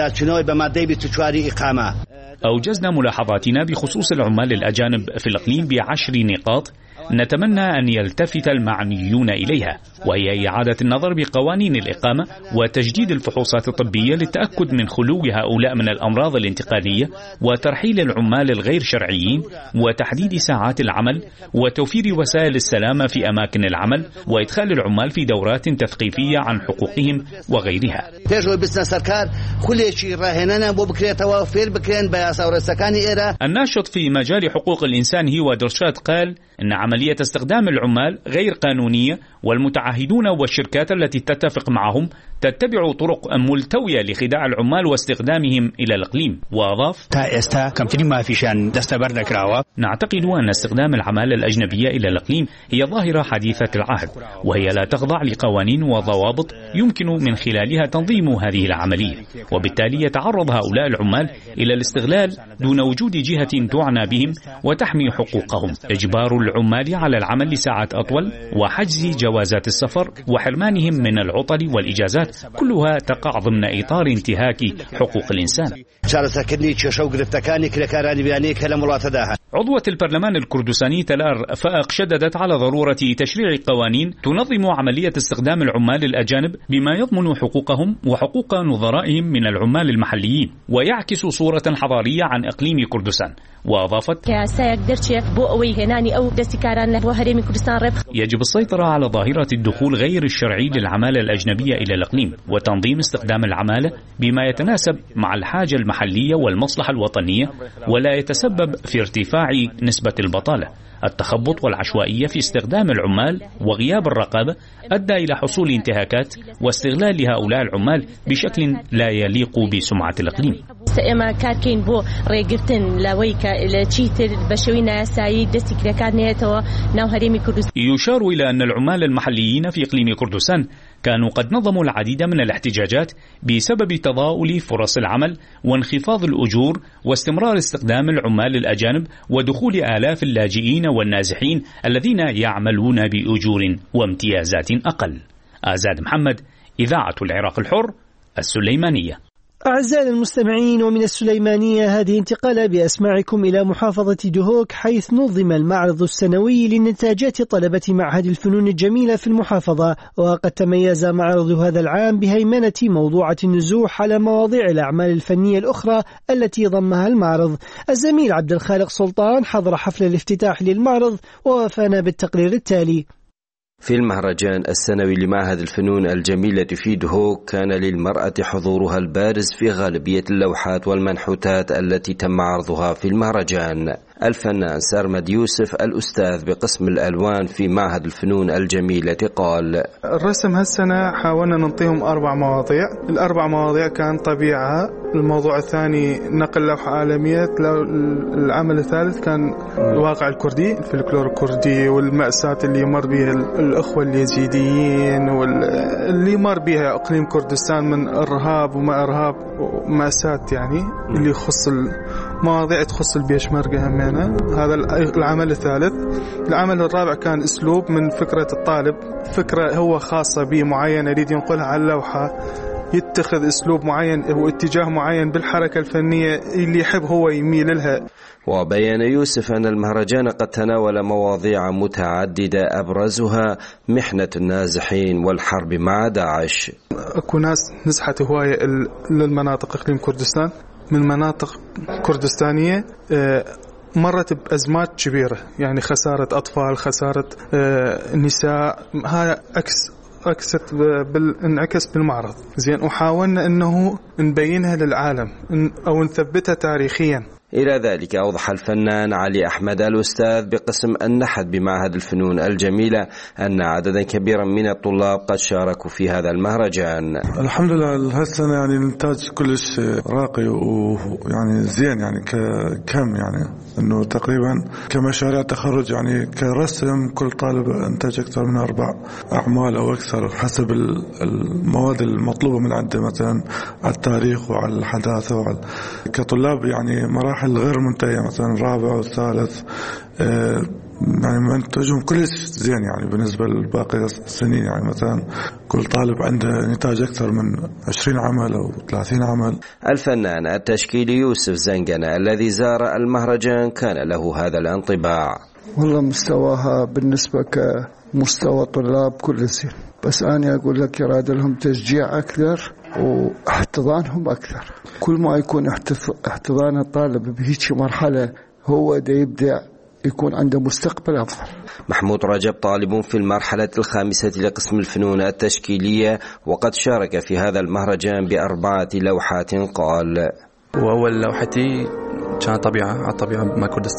أوجزنا ملاحظاتنا بخصوص العمال الأجانب في الإقليم بعشر نقاط نتمنى أن يلتفت المعنيون إليها، وهي إعادة النظر بقوانين الإقامة وتجديد الفحوصات الطبية للتأكد من خلو هؤلاء من الأمراض الانتقالية، وترحيل العمال الغير شرعيين، وتحديد ساعات العمل، وتوفير وسائل السلامة في أماكن العمل، وإدخال العمال في دورات تثقيفية عن حقوقهم وغيرها. الناشط في مجال حقوق الإنسان هو درشات قال إن عملية استخدام العمال غير قانونية والمتعهدون والشركات التي تتفق معهم تتبع طرق ملتوية لخداع العمال واستخدامهم إلى الإقليم. وأضاف: نعتقد أن استخدام العمالة الأجنبية إلى الإقليم هي ظاهرة حديثة العهد، وهي لا تخضع لقوانين وضوابط يمكن من خلالها تنظيم هذه العملية، وبالتالي يتعرض هؤلاء العمال إلى الاستغلال دون وجود جهة تعنى بهم وتحمي حقوقهم. إجبار العمال على العمل لساعات أطول وحجز جوازات السفر وحرمانهم من العطل والإجازات كلها تقع ضمن إطار انتهاك حقوق الإنسان. عضوة البرلمان الكردستاني تلار فائق شددت على ضرورة تشريع قوانين تنظم عملية استخدام العمال الأجانب بما يضمن حقوقهم وحقوق نظرائهم من العمال المحليين ويعكس صورة حضارية عن إقليم كردستان. وأضافت: يجب السيطرة على ظاهرة الدخول غير الشرعي للعمالة الأجنبية إلى الإقليم وتنظيم استخدام العمالة بما يتناسب مع الحاجة المحلية والمصلحة الوطنية ولا يتسبب في ارتفاع نسبة البطالة. التخبط والعشوائية في استخدام العمال وغياب الرقابة أدى إلى حصول انتهاكات واستغلال لهؤلاء العمال بشكل لا يليق بسمعة الإقليم. يشار إلى أن العمال المحليين في إقليم كردستان كانوا قد نظموا العديد من الاحتجاجات بسبب تضاؤل فرص العمل وانخفاض الأجور واستمرار استخدام العمال الأجانب ودخول آلاف اللاجئين والنازحين الذين يعملون بأجور وامتيازات أقل. آزاد محمد، إذاعة العراق الحر، السليمانية.
أعزائنا المستمعين، ومن السليمانية هذه انتقال بأسماعكم إلى محافظة دهوك، حيث نظم المعرض السنوي لنتاجات طلبة معهد الفنون الجميلة في المحافظة. وقد تميز معرض هذا العام بهيمنة موضوعة النزوح على مواضيع الأعمال الفنية الأخرى التي ضمها المعرض. الزميل عبد الخالق سلطان حضر حفل الافتتاح للمعرض ووافانا بالتقرير التالي.
في المهرجان السنوي لمعهد الفنون الجميلة في دهوك كان للمرأة حضورها البارز في غالبية اللوحات والمنحوتات التي تم عرضها في المهرجان. الفنان سرمد يوسف الأستاذ بقسم الألوان في معهد الفنون الجميلة قال:
الرسم هالسنة حاولنا ننطيهم أربع مواضيع. الأربع مواضيع كان طبيعة، الموضوع الثاني نقل لوحة عالمية، العمل الثالث كان الواقع الكردي، الفلكلور الكردي والمأساة اللي يمر بها الأخوة اليزيديين واللي يمر بها إقليم كردستان من إرهاب وما إرهاب ومأساة، يعني اللي يخص المواضيع تخص البيشمركة همينة. هذا العمل الثالث. العمل الرابع كان أسلوب من فكرة الطالب، فكرة هو خاصة به معينة يريد ينقلها على اللوحة، يتخذ أسلوب معين واتجاه معين بالحركة الفنية اللي يحب هو يميل لها.
وبيان يوسف أن المهرجان قد تناول مواضيع متعددة أبرزها محنة النازحين والحرب مع داعش.
أكو ناس نزحت هواية للمناطق إقليم كردستان من مناطق كردستانية مرت بأزمات كبيرة، يعني خسارة أطفال، خسارة نساء. هذا أكس أكست بالانعكس بالمعرض زين، وحاولنا أنه نبينها للعالم أو نثبتها تاريخيا.
إلى ذلك أوضح الفنان علي أحمد الأستاذ بقسم النحت بمعهد الفنون الجميلة أن عددا كبيرا من الطلاب قد شاركوا في هذا المهرجان.
الحمد لله هالسنة يعني الإنتاج كلش راقي ويعني زين، يعني كم يعني إنه تقريبا كمشاريع تخرج يعني كرسم كل طالب إنتاج أكثر من أربع أعمال أو أكثر حسب المواد المطلوبة من عنده، مثلا على التاريخ وعلى الحداثة وعلى كطلاب يعني مراحل غير منتهية، مثلا رابع والثالث آه يعني منتجهم كلش زين يعني بالنسبة لباقي السنين. يعني مثلا كل طالب عنده نتاج أكثر من عشرين عمل أو ثلاثين عمل.
الفنان التشكيلي يوسف زنقنة الذي زار المهرجان كان له هذا الانطباع.
والله مستواها بالنسبة كمستوى طلاب كل زين، بس أنا أقول لك يراد لهم تشجيع أكثر واحتضانهم أكثر. كل ما يكون احتضان الطالب بهيك مرحلة هو دا يبدأ يكون عنده مستقبل أفضل.
محمود رجب طالب في المرحلة الخامسة لقسم الفنون التشكيلية وقد شارك في هذا المهرجان بأربعة لوحات قال:
وأول لوحتي كانت طبيعة على الطبيعة مع كردستان،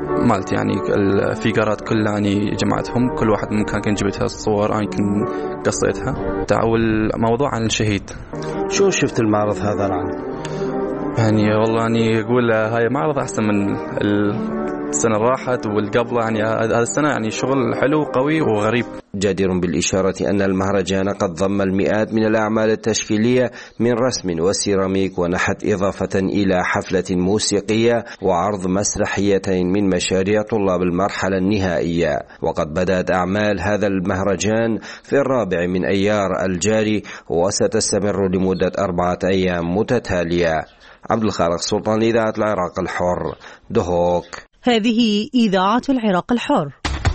مالتي يعني الفيجرات كلها يعني جمعتهم، كل واحد من كان جبتها الصور أنا كن قصيتها. تعول موضوع عن الشهيد.
شو شفت المعرض هذا العام؟
يعني والله أني أقول هاي معرض أحسن من السنة راحت والقبلة، يعني هذا السنة يعني شغل حلو قوي وغريب.
جدير بالإشارة أن المهرجان قد ضم المئات من الأعمال التشكيلية من رسم وسيراميك ونحت، إضافة إلى حفلة موسيقية وعرض مسرحيتين من مشاريع طلاب المرحلة النهائية. وقد بدأت أعمال هذا المهرجان في الرابع من أيار الجاري وستستمر لمدة أربعة أيام متتالية. عبد الخالق سلطان، إذاعة العراق الحر، دهوك.
هذه إذاعة العراق الحر.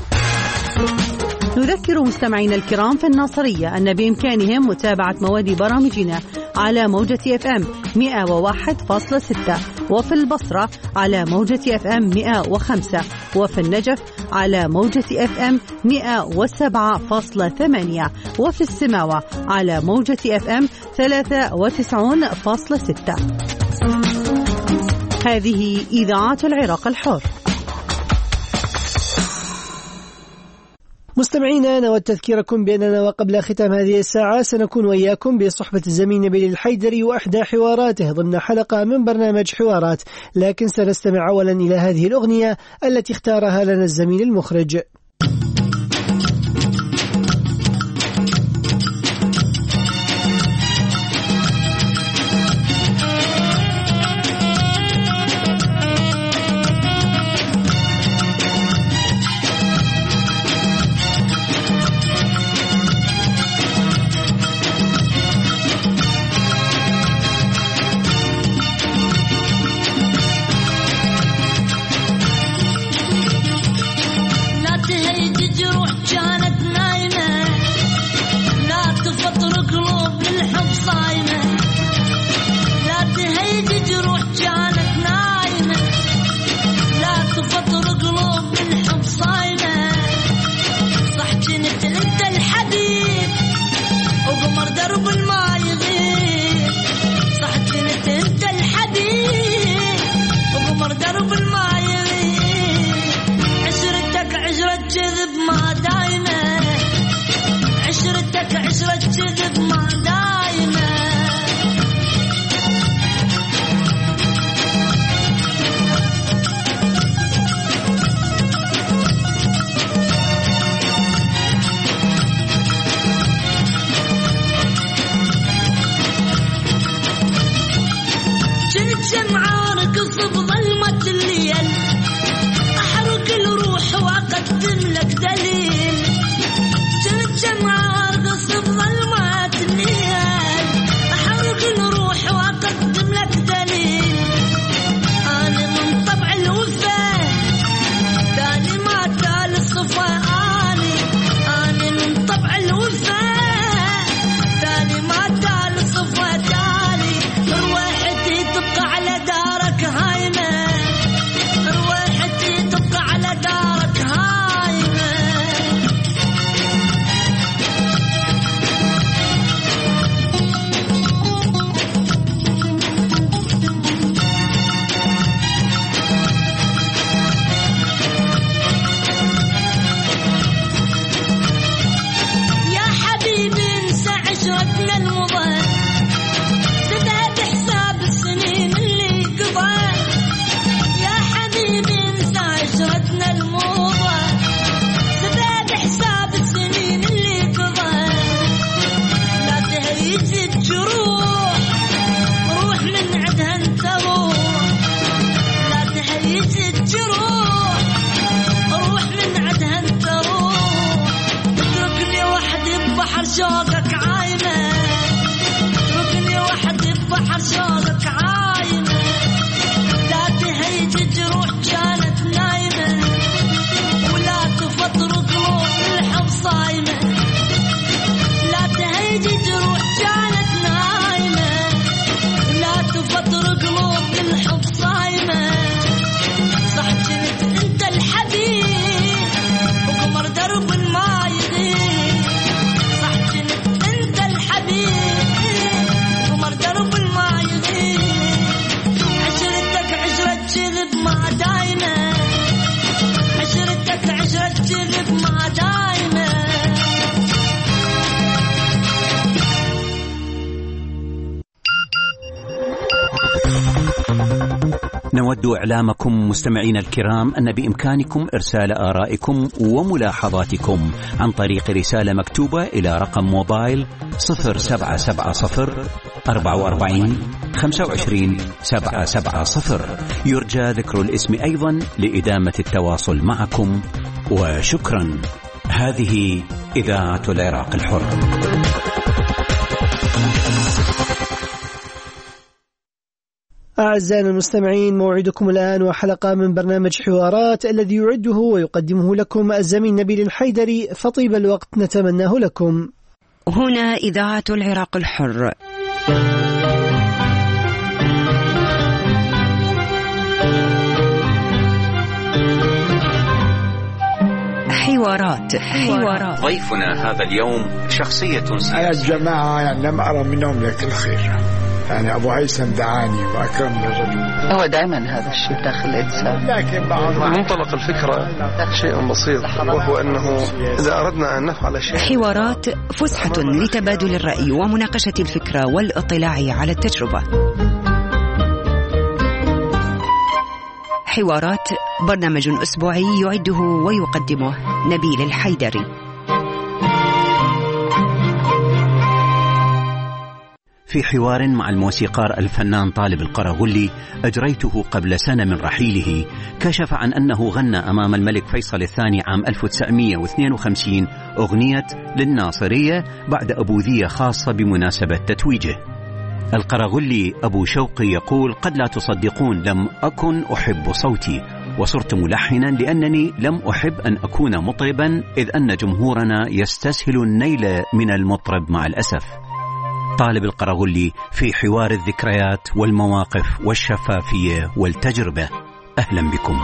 نذكر مستمعينا الكرام في الناصرية أن بإمكانهم متابعة مواد برامجنا على موجة اف ام مئة وواحد فاصلة ستة، وفي البصرة على موجة اف ام مئة وخمسة، وفي النجف على موجة اف ام مئة وسبعة فاصلة ثمانية، وفي السماوة على موجة اف ام ثلاثة وتسعين فاصلة ستة. هذه إذاعة العراق الحر.
مستمعينا، نود تذكيركم بأننا وقبل ختام هذه الساعة سنكون وإياكم بصحبة الزميل نبيل الحيدري وإحدى حواراته ضمن حلقة من برنامج حوارات، لكن سنستمع أولا إلى هذه الأغنية التي اختارها لنا الزميل المخرج.
Nothing
نود إعلامكم مستمعين الكرام أن بإمكانكم إرسال آرائكم وملاحظاتكم عن طريق رسالة مكتوبة إلى رقم موبايل صفر سبعة سبعة صفر أربعة وأربعين خمسة وعشرين سبعة سبعة صفر. يرجى ذكر الاسم أيضا لإدامة التواصل معكم، وشكرا. هذه إذاعة العراق الحر.
أعزائنا المستمعين، موعدكم الآن وحلقة من برنامج حوارات الذي يعده ويقدمه لكم الزميل نبيل الحيدري، فطيب الوقت نتمناه لكم.
هنا إذاعة العراق الحر. حوارات حوارات
ضيفنا هذا اليوم شخصية سياسية.
أنا الجماعة يعني لم أرى منهم لك الخير، يعني أبو هيثم دعاني وأكرمني الرجل.
هو دائما هذا الشيء داخل الإنسان،
لكن بعض
منطلق الفكرة شيء بسيط، وهو أنه إذا أردنا أن نفعل شيء.
حوارات فسحة لتبادل الرأي ومناقشة الفكرة والاطلاع على التجربة. حوارات برنامج أسبوعي يعده ويقدمه نبيل الحيدري.
في حوار مع الموسيقار الفنان طالب القراغلي أجريته قبل سنة من رحيله، كشف عن أنه غنى أمام الملك فيصل الثاني عام ألف وتسعمئة واثنين وخمسين أغنية للناصرية بعد أبوذية خاصة بمناسبة تتويجه. القراغلي أبو شوقي يقول: قد لا تصدقون، لم أكن أحب صوتي وصرت ملحنا لأنني لم أحب أن أكون مطربا، إذ أن جمهورنا يستسهل النيل من المطرب مع الأسف. طالب القراغلي في حوار الذكريات والمواقف والشفافية والتجربة. أهلا بكم.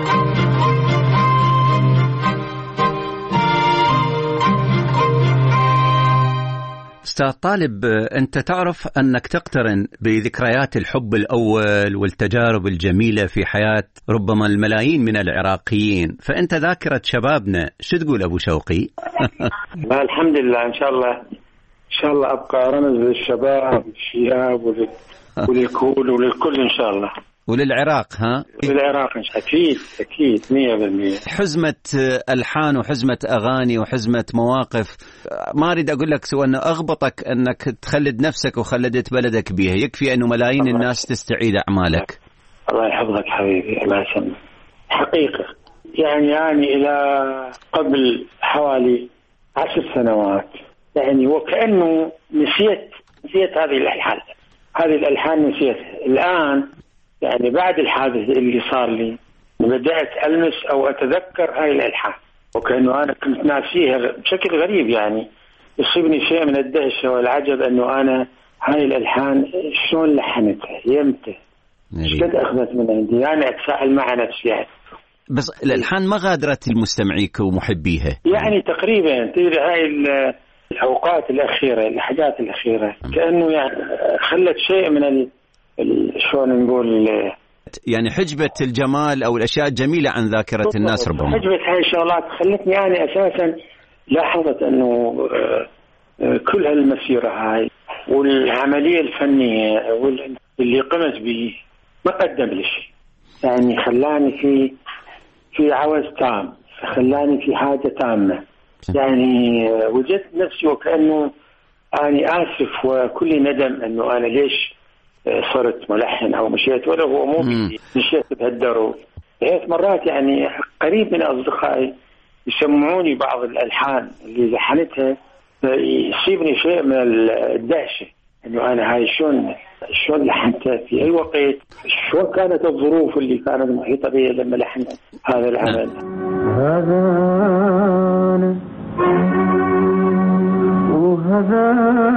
أستاذ طالب، أنت تعرف أنك تقترن بذكريات الحب الأول والتجارب الجميلة في حياة ربما الملايين من العراقيين، فأنت ذاكرة شبابنا، شو تقول أبو شوقي؟
الحمد لله، إن شاء الله إن شاء الله أبقى رمز للشباب والشياب وللكل وللكل إن شاء الله،
وللعراق. ها
وللعراق أكيد أكيد مية بالمية.
حزمة ألحان وحزمة أغاني وحزمة مواقف، ما أريد أقول لك سوى أنه أغبطك أنك تخلد نفسك وخلدت بلدك بيها، يكفي أنه ملايين الناس تستعيد أعمالك.
الله يحفظك حبيبي، الله يسلمك. حقيقة يعني يعني إلى قبل حوالي عشر سنوات يعني وكأنه نسيت نسيت هذه الألحان هذه الألحان نسيتها. الآن يعني بعد الحادث اللي صار لي بدأت ألمس أو أتذكر هاي الألحان، وكأنه أنا كنت ناسيها بشكل غريب. يعني يصيبني شيء من الدهشة والعجب أنه أنا هاي الألحان شلون لحنتها، يمتى، ايش قد أخذت من عندي، يعني أتساءل مع نفسي. يعني
بس الألحان ما غادرت المستمعيك ومحبيها
يعني تقريبا تدري هاي الأوقات الأخيرة الحاجات الأخيرة كأنه يعني خلت شيء من ال شلون نقول
يعني حجبة الجمال أو الأشياء الجميلة عن ذاكرة الناس ربما.
حجبة هاي الشغلات خلتني أنا أساسا لاحظت أنه كل هالمسيرة هاي والعملية الفنية واللي قمت به ما قدم لي شيء، يعني خلاني في في عوز تام، خلاني في حاجة تامة. يعني وجدت نفسي وكأنه أنا آسف وكل ندم أنه أنا ليش صرت ملحن أو مشيت، ولا هو مو مشيت بهالدرو. بحيث مرات يعني قريب من أصدقائي يسمعوني بعض الألحان اللي لحنتها يصيبني شيء من الدهشة أنه أنا هاي شلون شلون لحنتها في أي وقت، شلون كانت الظروف اللي كانت محيطة بي لما لحنت هذا العمل. هذا وهذا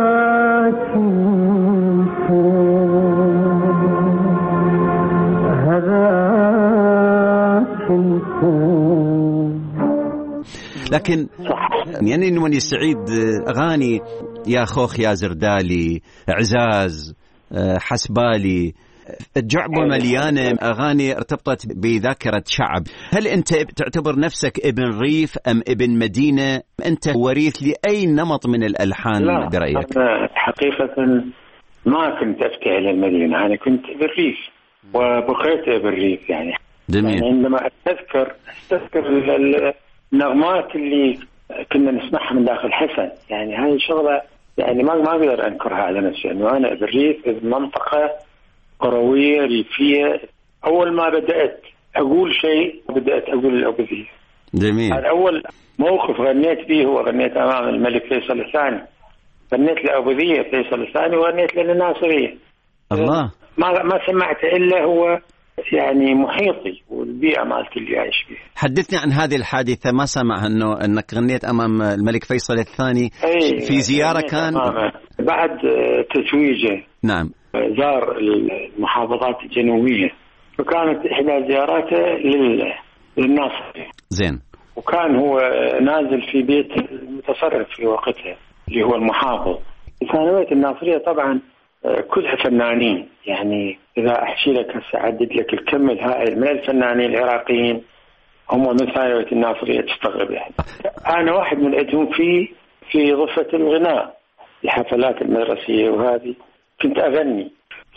لكن يعني من يستعيد أغاني يا خوخ يا زردالي، عزاز، حسبالي، الجعبة مليانة أغاني ارتبطت بذاكرة شعب. هل أنت تعتبر نفسك ابن ريف أم ابن مدينة؟ أنت وريث لأي نمط من الألحان برأيك؟
لا حقيقة ما كنت أبكي على المدينة، أنا كنت بالريف. وبقيت بالريف يعني.
جميل.
يعني عندما أستذكر أستذكر النغمات اللي كنا نسمعها من داخل حسن، يعني هاي شغلة يعني ما ما أقدر أنكرها على نفسي، إنه أنا بالريف بمنطقة قروية ريفية. أول ما بدأت أقول شيء بدأت أقول الأبوذية.
جميل.
هذا أول موقف غنيت فيه، هو غنيت أمام الملك فيصل الثاني، غنيت لأبوذية فيصل الثاني وغنيت للناصرية.
الله.
ما ما سمعت إلا هو يعني محيطي والبيئة مالتي اللي عايش فيها.
حدثني عن هذه الحادثة، ما سمع أنه أنك غنيت أمام الملك فيصل الثاني في زيارة كان
بعد تتويجه.
نعم.
زار المحافظات الجنوبية، فكانت إحدى زياراته للناصرية.
زين.
وكان هو نازل في بيت المتصرف في وقتها اللي هو المحافظ. ثانوية الناصرية طبعا كلها فنانين، يعني إذا أحكي لك هسه أعدد لك الكم الهائل من الفنانين العراقيين هم من ثانوية الناصرية تستغرب يعني. أنا واحد من أدهم في في غرفة الغناء الحفلات المدرسية، وهذه كنت أغني،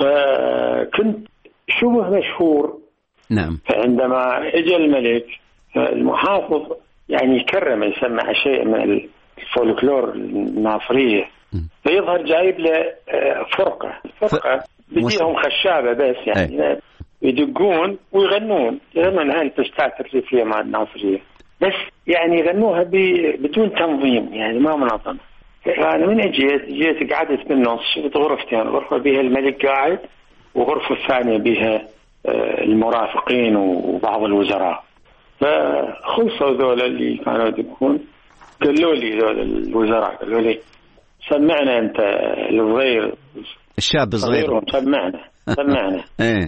فكنت شبه مشهور.
نعم.
فعندما اجى الملك المحافظ يعني يكرم يسمع شيء من الفولكلور الناصرية، فيظهر جايب له فرقة فرقة بديهم خشابة بس يعني يدقون ويغنون من هاي البستات الريفية مع الناصرية، بس يعني يغنوها بدون تنظيم يعني ما منظم. فأنا من جيت جيت قعدت بالنص، شفت غرفتين، غرفة بها الملك قاعد وغرفة الثانية بها المرافقين وبعض الوزراء. فخلصوا ذولا اللي كانوا يدقون قالوا لي ذولا الوزراء قالوا لي سمعنا أنت الصغير
الشاب الصغير
سمعنا سمعنا
ايه.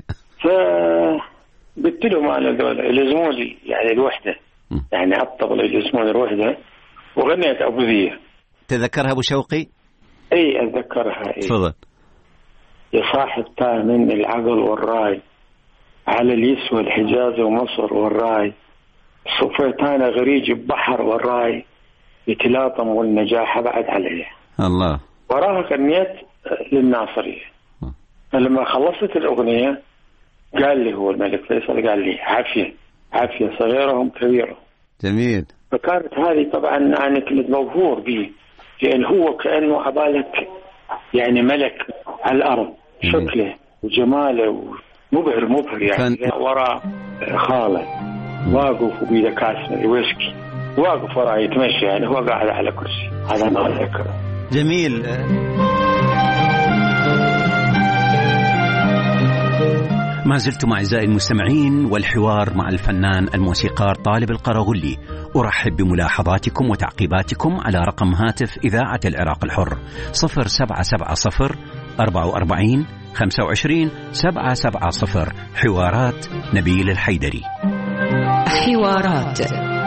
فقلت لهم أنا ذولا يلزموا لي يعني الوحدة، يعني الطبلة يلزمون الوحدة، وغنيت أبوذية.
تذكرها أبو شوقي؟
اي أتذكرها. اي
تفضل.
يا صاحب تامن العقل والراي، على اليسوى الحجاز ومصر والراي، صفيتانا غريج ببحر والراي، يتلاطم والنجاح بعد عليه.
الله.
وراها غنيت للناصرية. فلما خلصت الأغنية قال لي هو الملك فيصل قال لي عافية عافية صغيرهم كبيرهم.
جميل.
فكانت هذه طبعا أنا كنت مبهور به، لأن هو كأنه عبالك يعني ملك على الأرض، شكله وجماله مبهر مبهر يعني. فن... وراء خاله واقف وبيده كاس من الويسكي، واقف وراء يتمشى يعني، هو قاعد على كرسي. هذا ما أذكره.
جميل. ما زلتم أعزائي المستمعين والحوار مع الفنان الموسيقار طالب القرغلي. أرحب بملاحظاتكم وتعقيباتكم على رقم هاتف إذاعة العراق الحر صفر سبعة سبعة صفر أربعة وأربعين خمسة وعشرين سبعة سبعة صفر. حوارات نبيل الحيدري.
حوارات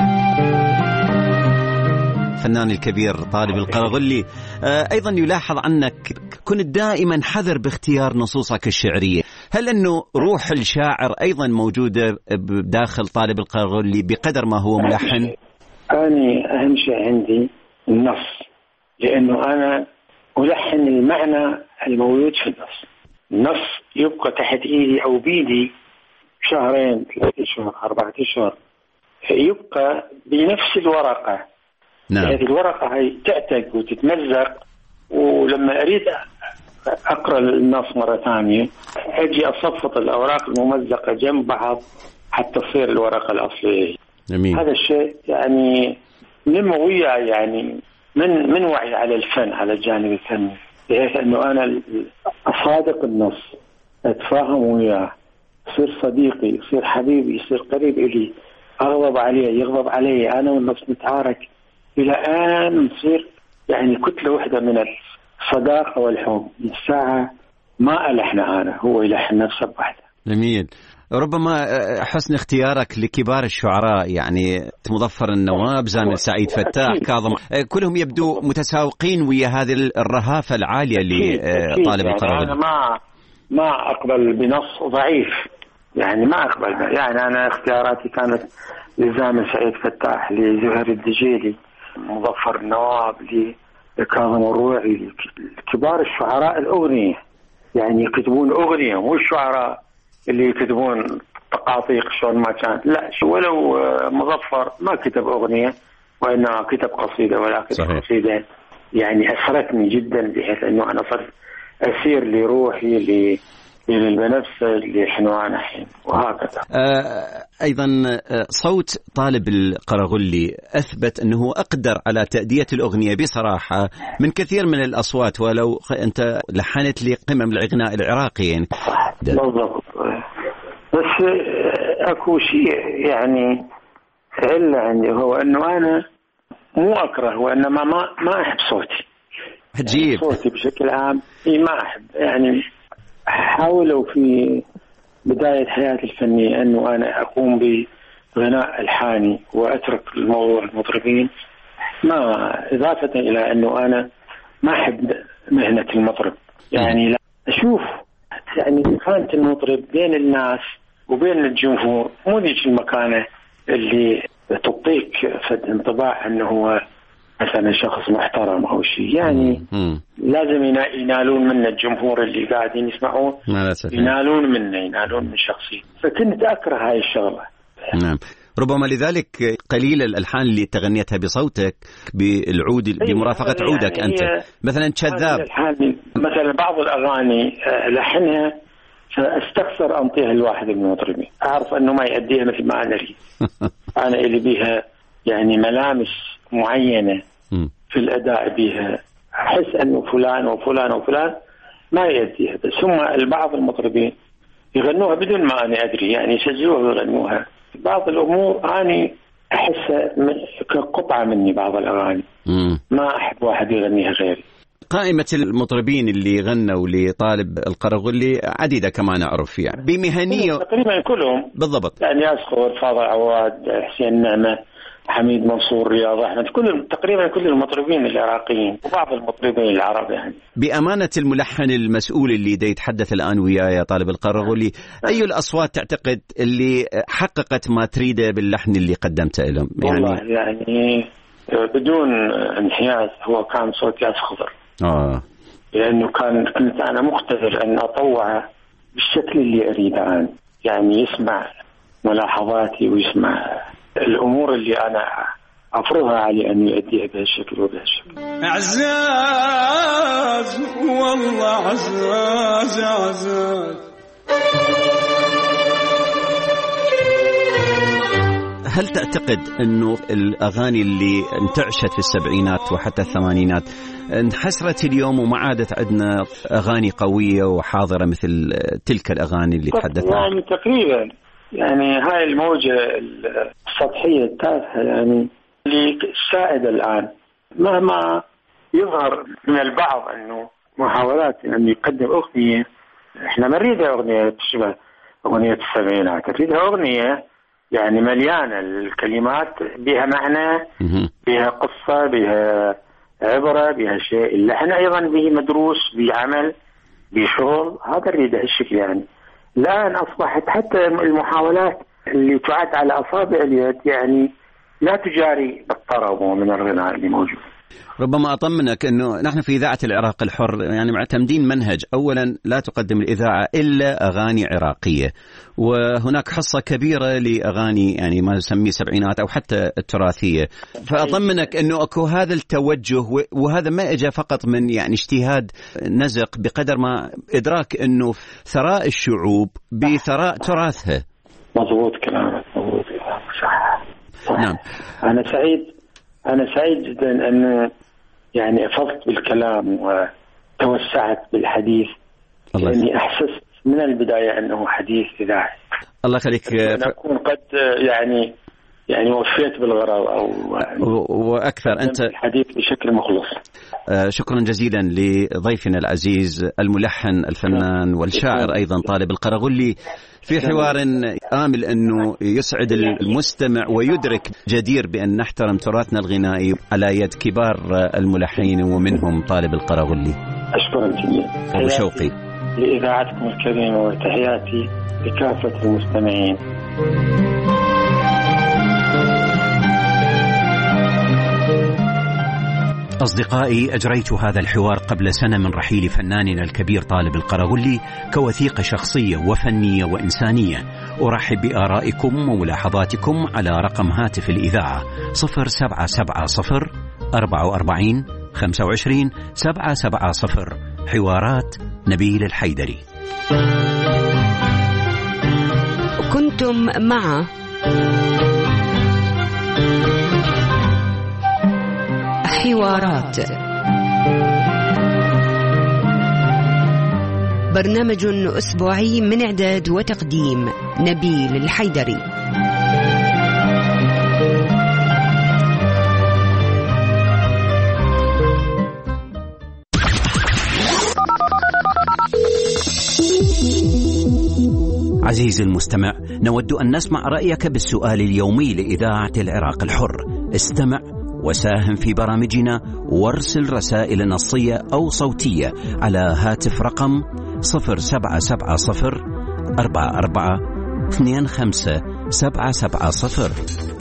الفنان الكبير طالب القرغلي. أيضا يلاحظ عنك كنت دائما حذر باختيار نصوصك الشعرية. هل أنه روح الشاعر أيضا موجودة داخل طالب القرغلي بقدر ما هو ملحن؟
أنا أهم شيء عندي النص، لأنه أنا ألحن المعنى الموجود في النص. النص يبقى تحت إيدي أو بيدي شهرين ثلاثة أشهر أربعة أشهر، يبقى بنفس الورقة.
نعم.
هذه الورقة هي تعتق وتتمزق، ولما أريد أقرأ النص مرة ثانية أجي أصفط الأوراق الممزقة جنب بعض حتى تصير الورقة الأصلية.
جميل.
هذا الشيء يعني نمو وياه يعني من من وعي على الفن، على الجانب الفني، بحيث أنه أنا أصادق النص، أتفاهم وياه، يصير صديقي، يصير حبيبي، يصير قريب إلي، أغضب عليه يغضب علي، أنا والنص نتعارك إلى أن نصير يعني كتلة واحدة من الصداقة والحب. الساعة ما ألحن أنا، هو يلحن نفسه بوحده.
جميل. ربما حسن اختيارك لكبار الشعراء يعني مظفر النواب، زامل سعيد فتاح، كاظم، كلهم يبدو متساوقين ويا هذه الرهافة العالية لطالب القرغلي.
يعني أنا ما ما أقبل بنص ضعيف، يعني ما أقبل. يعني أنا اختياراتي كانت لزامل سعيد فتاح، لزهير الدجيلي، مظفر النواب، لكاظم الروعي، كبار الشعراء الأغنية، يعني يكتبون أغنية مو الشعراء اللي يكتبون تقاطيق شلون ما كانت، لا ولو مظفر ما كتب أغنية وإنما كتب قصيدة، ولكن صحيح. قصيدة يعني أثرتني جدا بحيث أنه أنا صرت أسير لروحي للبنفسج لحنوان حين وهكذا.
آه أيضا صوت طالب القرغلي أثبت أنه أقدر على تأدية الأغنية بصراحة من كثير من الأصوات، ولو أنت لحنت لي قمم الغناء العراقي يعني.
بالضبط. بس أكو شيء يعني علة عندي، هو أنه أنا مو أكره وإنما ما ما أحب صوتي.
عجيب.
يعني صوتي بشكل عام ما أحب، يعني حاولوا في بداية حياتي الفنية أنه أنا أقوم بغناء ألحاني وأترك الموضوع المطربين، ما إضافة إلى أنه أنا ما أحب مهنة المطرب. يعني لا أشوف يعني مكانة المطرب بين الناس وبين الجمهور مو ذيك المكانة اللي تعطيك فد انطباع أنه هو مثلا شخص محترم أو شيء. يعني مم. لازم ينالون من الجمهور اللي قاعدين يسمعون، ينالون منه، ينالون من شخصية. فكنت أكره هاي الشغلة.
نعم. ربما لذلك قليل الألحان اللي تغنيتها بصوتك بالعود بمرافقة يعني عودك أنت، مثلا كذاب
مثلا بعض الأغاني لحنها فاستخسر أنطيها الواحد من المطربين، أعرف أنه ما يأديها مثل ما أنا أريد. أنا اللي بيها يعني ملامس معينة في الأداء بيها، أحس أنه فلان وفلان وفلان ما يأديها، بس هم البعض المطربين يغنوها بدون ما أنا أدري، يعني يسجلوها ويغنوها. بعض الأمور أنا أحسها كقطعة مني، بعض الأغاني ما أحب واحد يغنيها غيري.
قائمة المطربين اللي غنوا لطالب القرغلي عديدة كما نعرف، يعني بمهنية
تقريبا كلهم
بالضبط،
يعني أذكر فاضل عواد، حسين نعمة، حميد منصور، رياض أحمد، كل تقريبا كل المطربين العراقيين وبعض المطربين العرب. يعني
بأمانة الملحن المسؤول اللي دا يتحدث الآن وياي طالب القرغلي، أي الأصوات تعتقد اللي حققت ما تريده باللحن اللي قدمته لهم؟
يعني والله يعني بدون انحياز هو كان صوت ياس خضر.
آه.
لأنه كان كنت أنا مقتدر أن أطوعه بالشكل اللي أريده أنا، يعني يسمع ملاحظاتي ويسمع الأمور اللي أنا أفرضها عليه أن يؤديها بهالشكل وبهالشكل.
عزاز والله عزاز عزاز.
هل تعتقد أنه الأغاني اللي انتعشت في السبعينات وحتى الثمانينات انحسرت اليوم وما عادت عندنا أغاني قوية وحاضرة مثل تلك الأغاني اللي تحدثنا عنها؟
يعني تقريبا يعني هاي الموجة السطحية التافهة يعني اللي سائدة الآن، مهما يظهر من البعض أنه محاولات أن يعني يقدم أغنية، إحنا ما نريدها أغنية تشبه أغنية السبعينات، نريدها أغنية يعني مليانة الكلمات بها معنى، بها قصة، بها عبرة، بها شيء، اللحن أيضا به مدروس، بعمل، بشغل، هذا نريده الشكل. يعني الآن أصبحت حتى المحاولات اللي تعد على أصابع اليد يعني لا تجاري بالطرب ومن الغناء اللي موجود.
ربما أطمنك أنه نحن في إذاعة العراق الحر يعني معتمدين منهج، أولا لا تقدم الإذاعة إلا أغاني عراقية، وهناك حصة كبيرة لأغاني يعني ما يسميه سبعينات أو حتى التراثية. فأطمنك أنه أكو هذا التوجه، وهذا ما إجا فقط من يعني اجتهاد نزق بقدر ما إدراك أنه ثراء الشعوب بثراء تراثها.
مضبوط كلامك، مضبوط كلامك، صح.
نعم.
أنا سعيد أنا سعيد جدا أن يعني أفضت بالكلام وتوسعت بالحديث، لأني أحسست من البداية أنه حديث إذاعي.
الله يخليك.
أنا أكون قد يعني يعني وفيت بالغرض أو
وأكثر. أنت
الحديث بشكل مخلص.
آه شكرا جزيلا لضيفنا العزيز الملحن الفنان والشاعر أيضا طالب القرغلي في حوار آمل أنه يسعد المستمع ويدرك جدير بأن نحترم تراثنا الغنائي على يد كبار الملحنين ومنهم طالب القرغلي.
أشكرا جزيلا.
أبو شوقي
لإذاعتكم الكريمة وتحياتي لكافة المستمعين.
أصدقائي، أجريت هذا الحوار قبل سنة من رحيل فناننا الكبير طالب القرغلي كوثيقة شخصية وفنية وإنسانية. أرحب بآرائكم وملاحظاتكم على رقم هاتف الإذاعة صفر سبعة سبعة صفر أربعة وأربعين خمسة وعشرين سبعة سبعة صفر. حوارات نبيل الحيدري.
كنتم مع حوارات، برنامج أسبوعي من إعداد وتقديم نبيل الحيدري.
عزيزي المستمع، نود أن نسمع رأيك بالسؤال اليومي لإذاعة العراق الحر. استمع وساهم في برامجنا وارسل رسائل نصية أو صوتية على هاتف رقم صفر سبعة سبعة صفر أربعة أربعة اثنين خمسة سبعة سبعة صفر.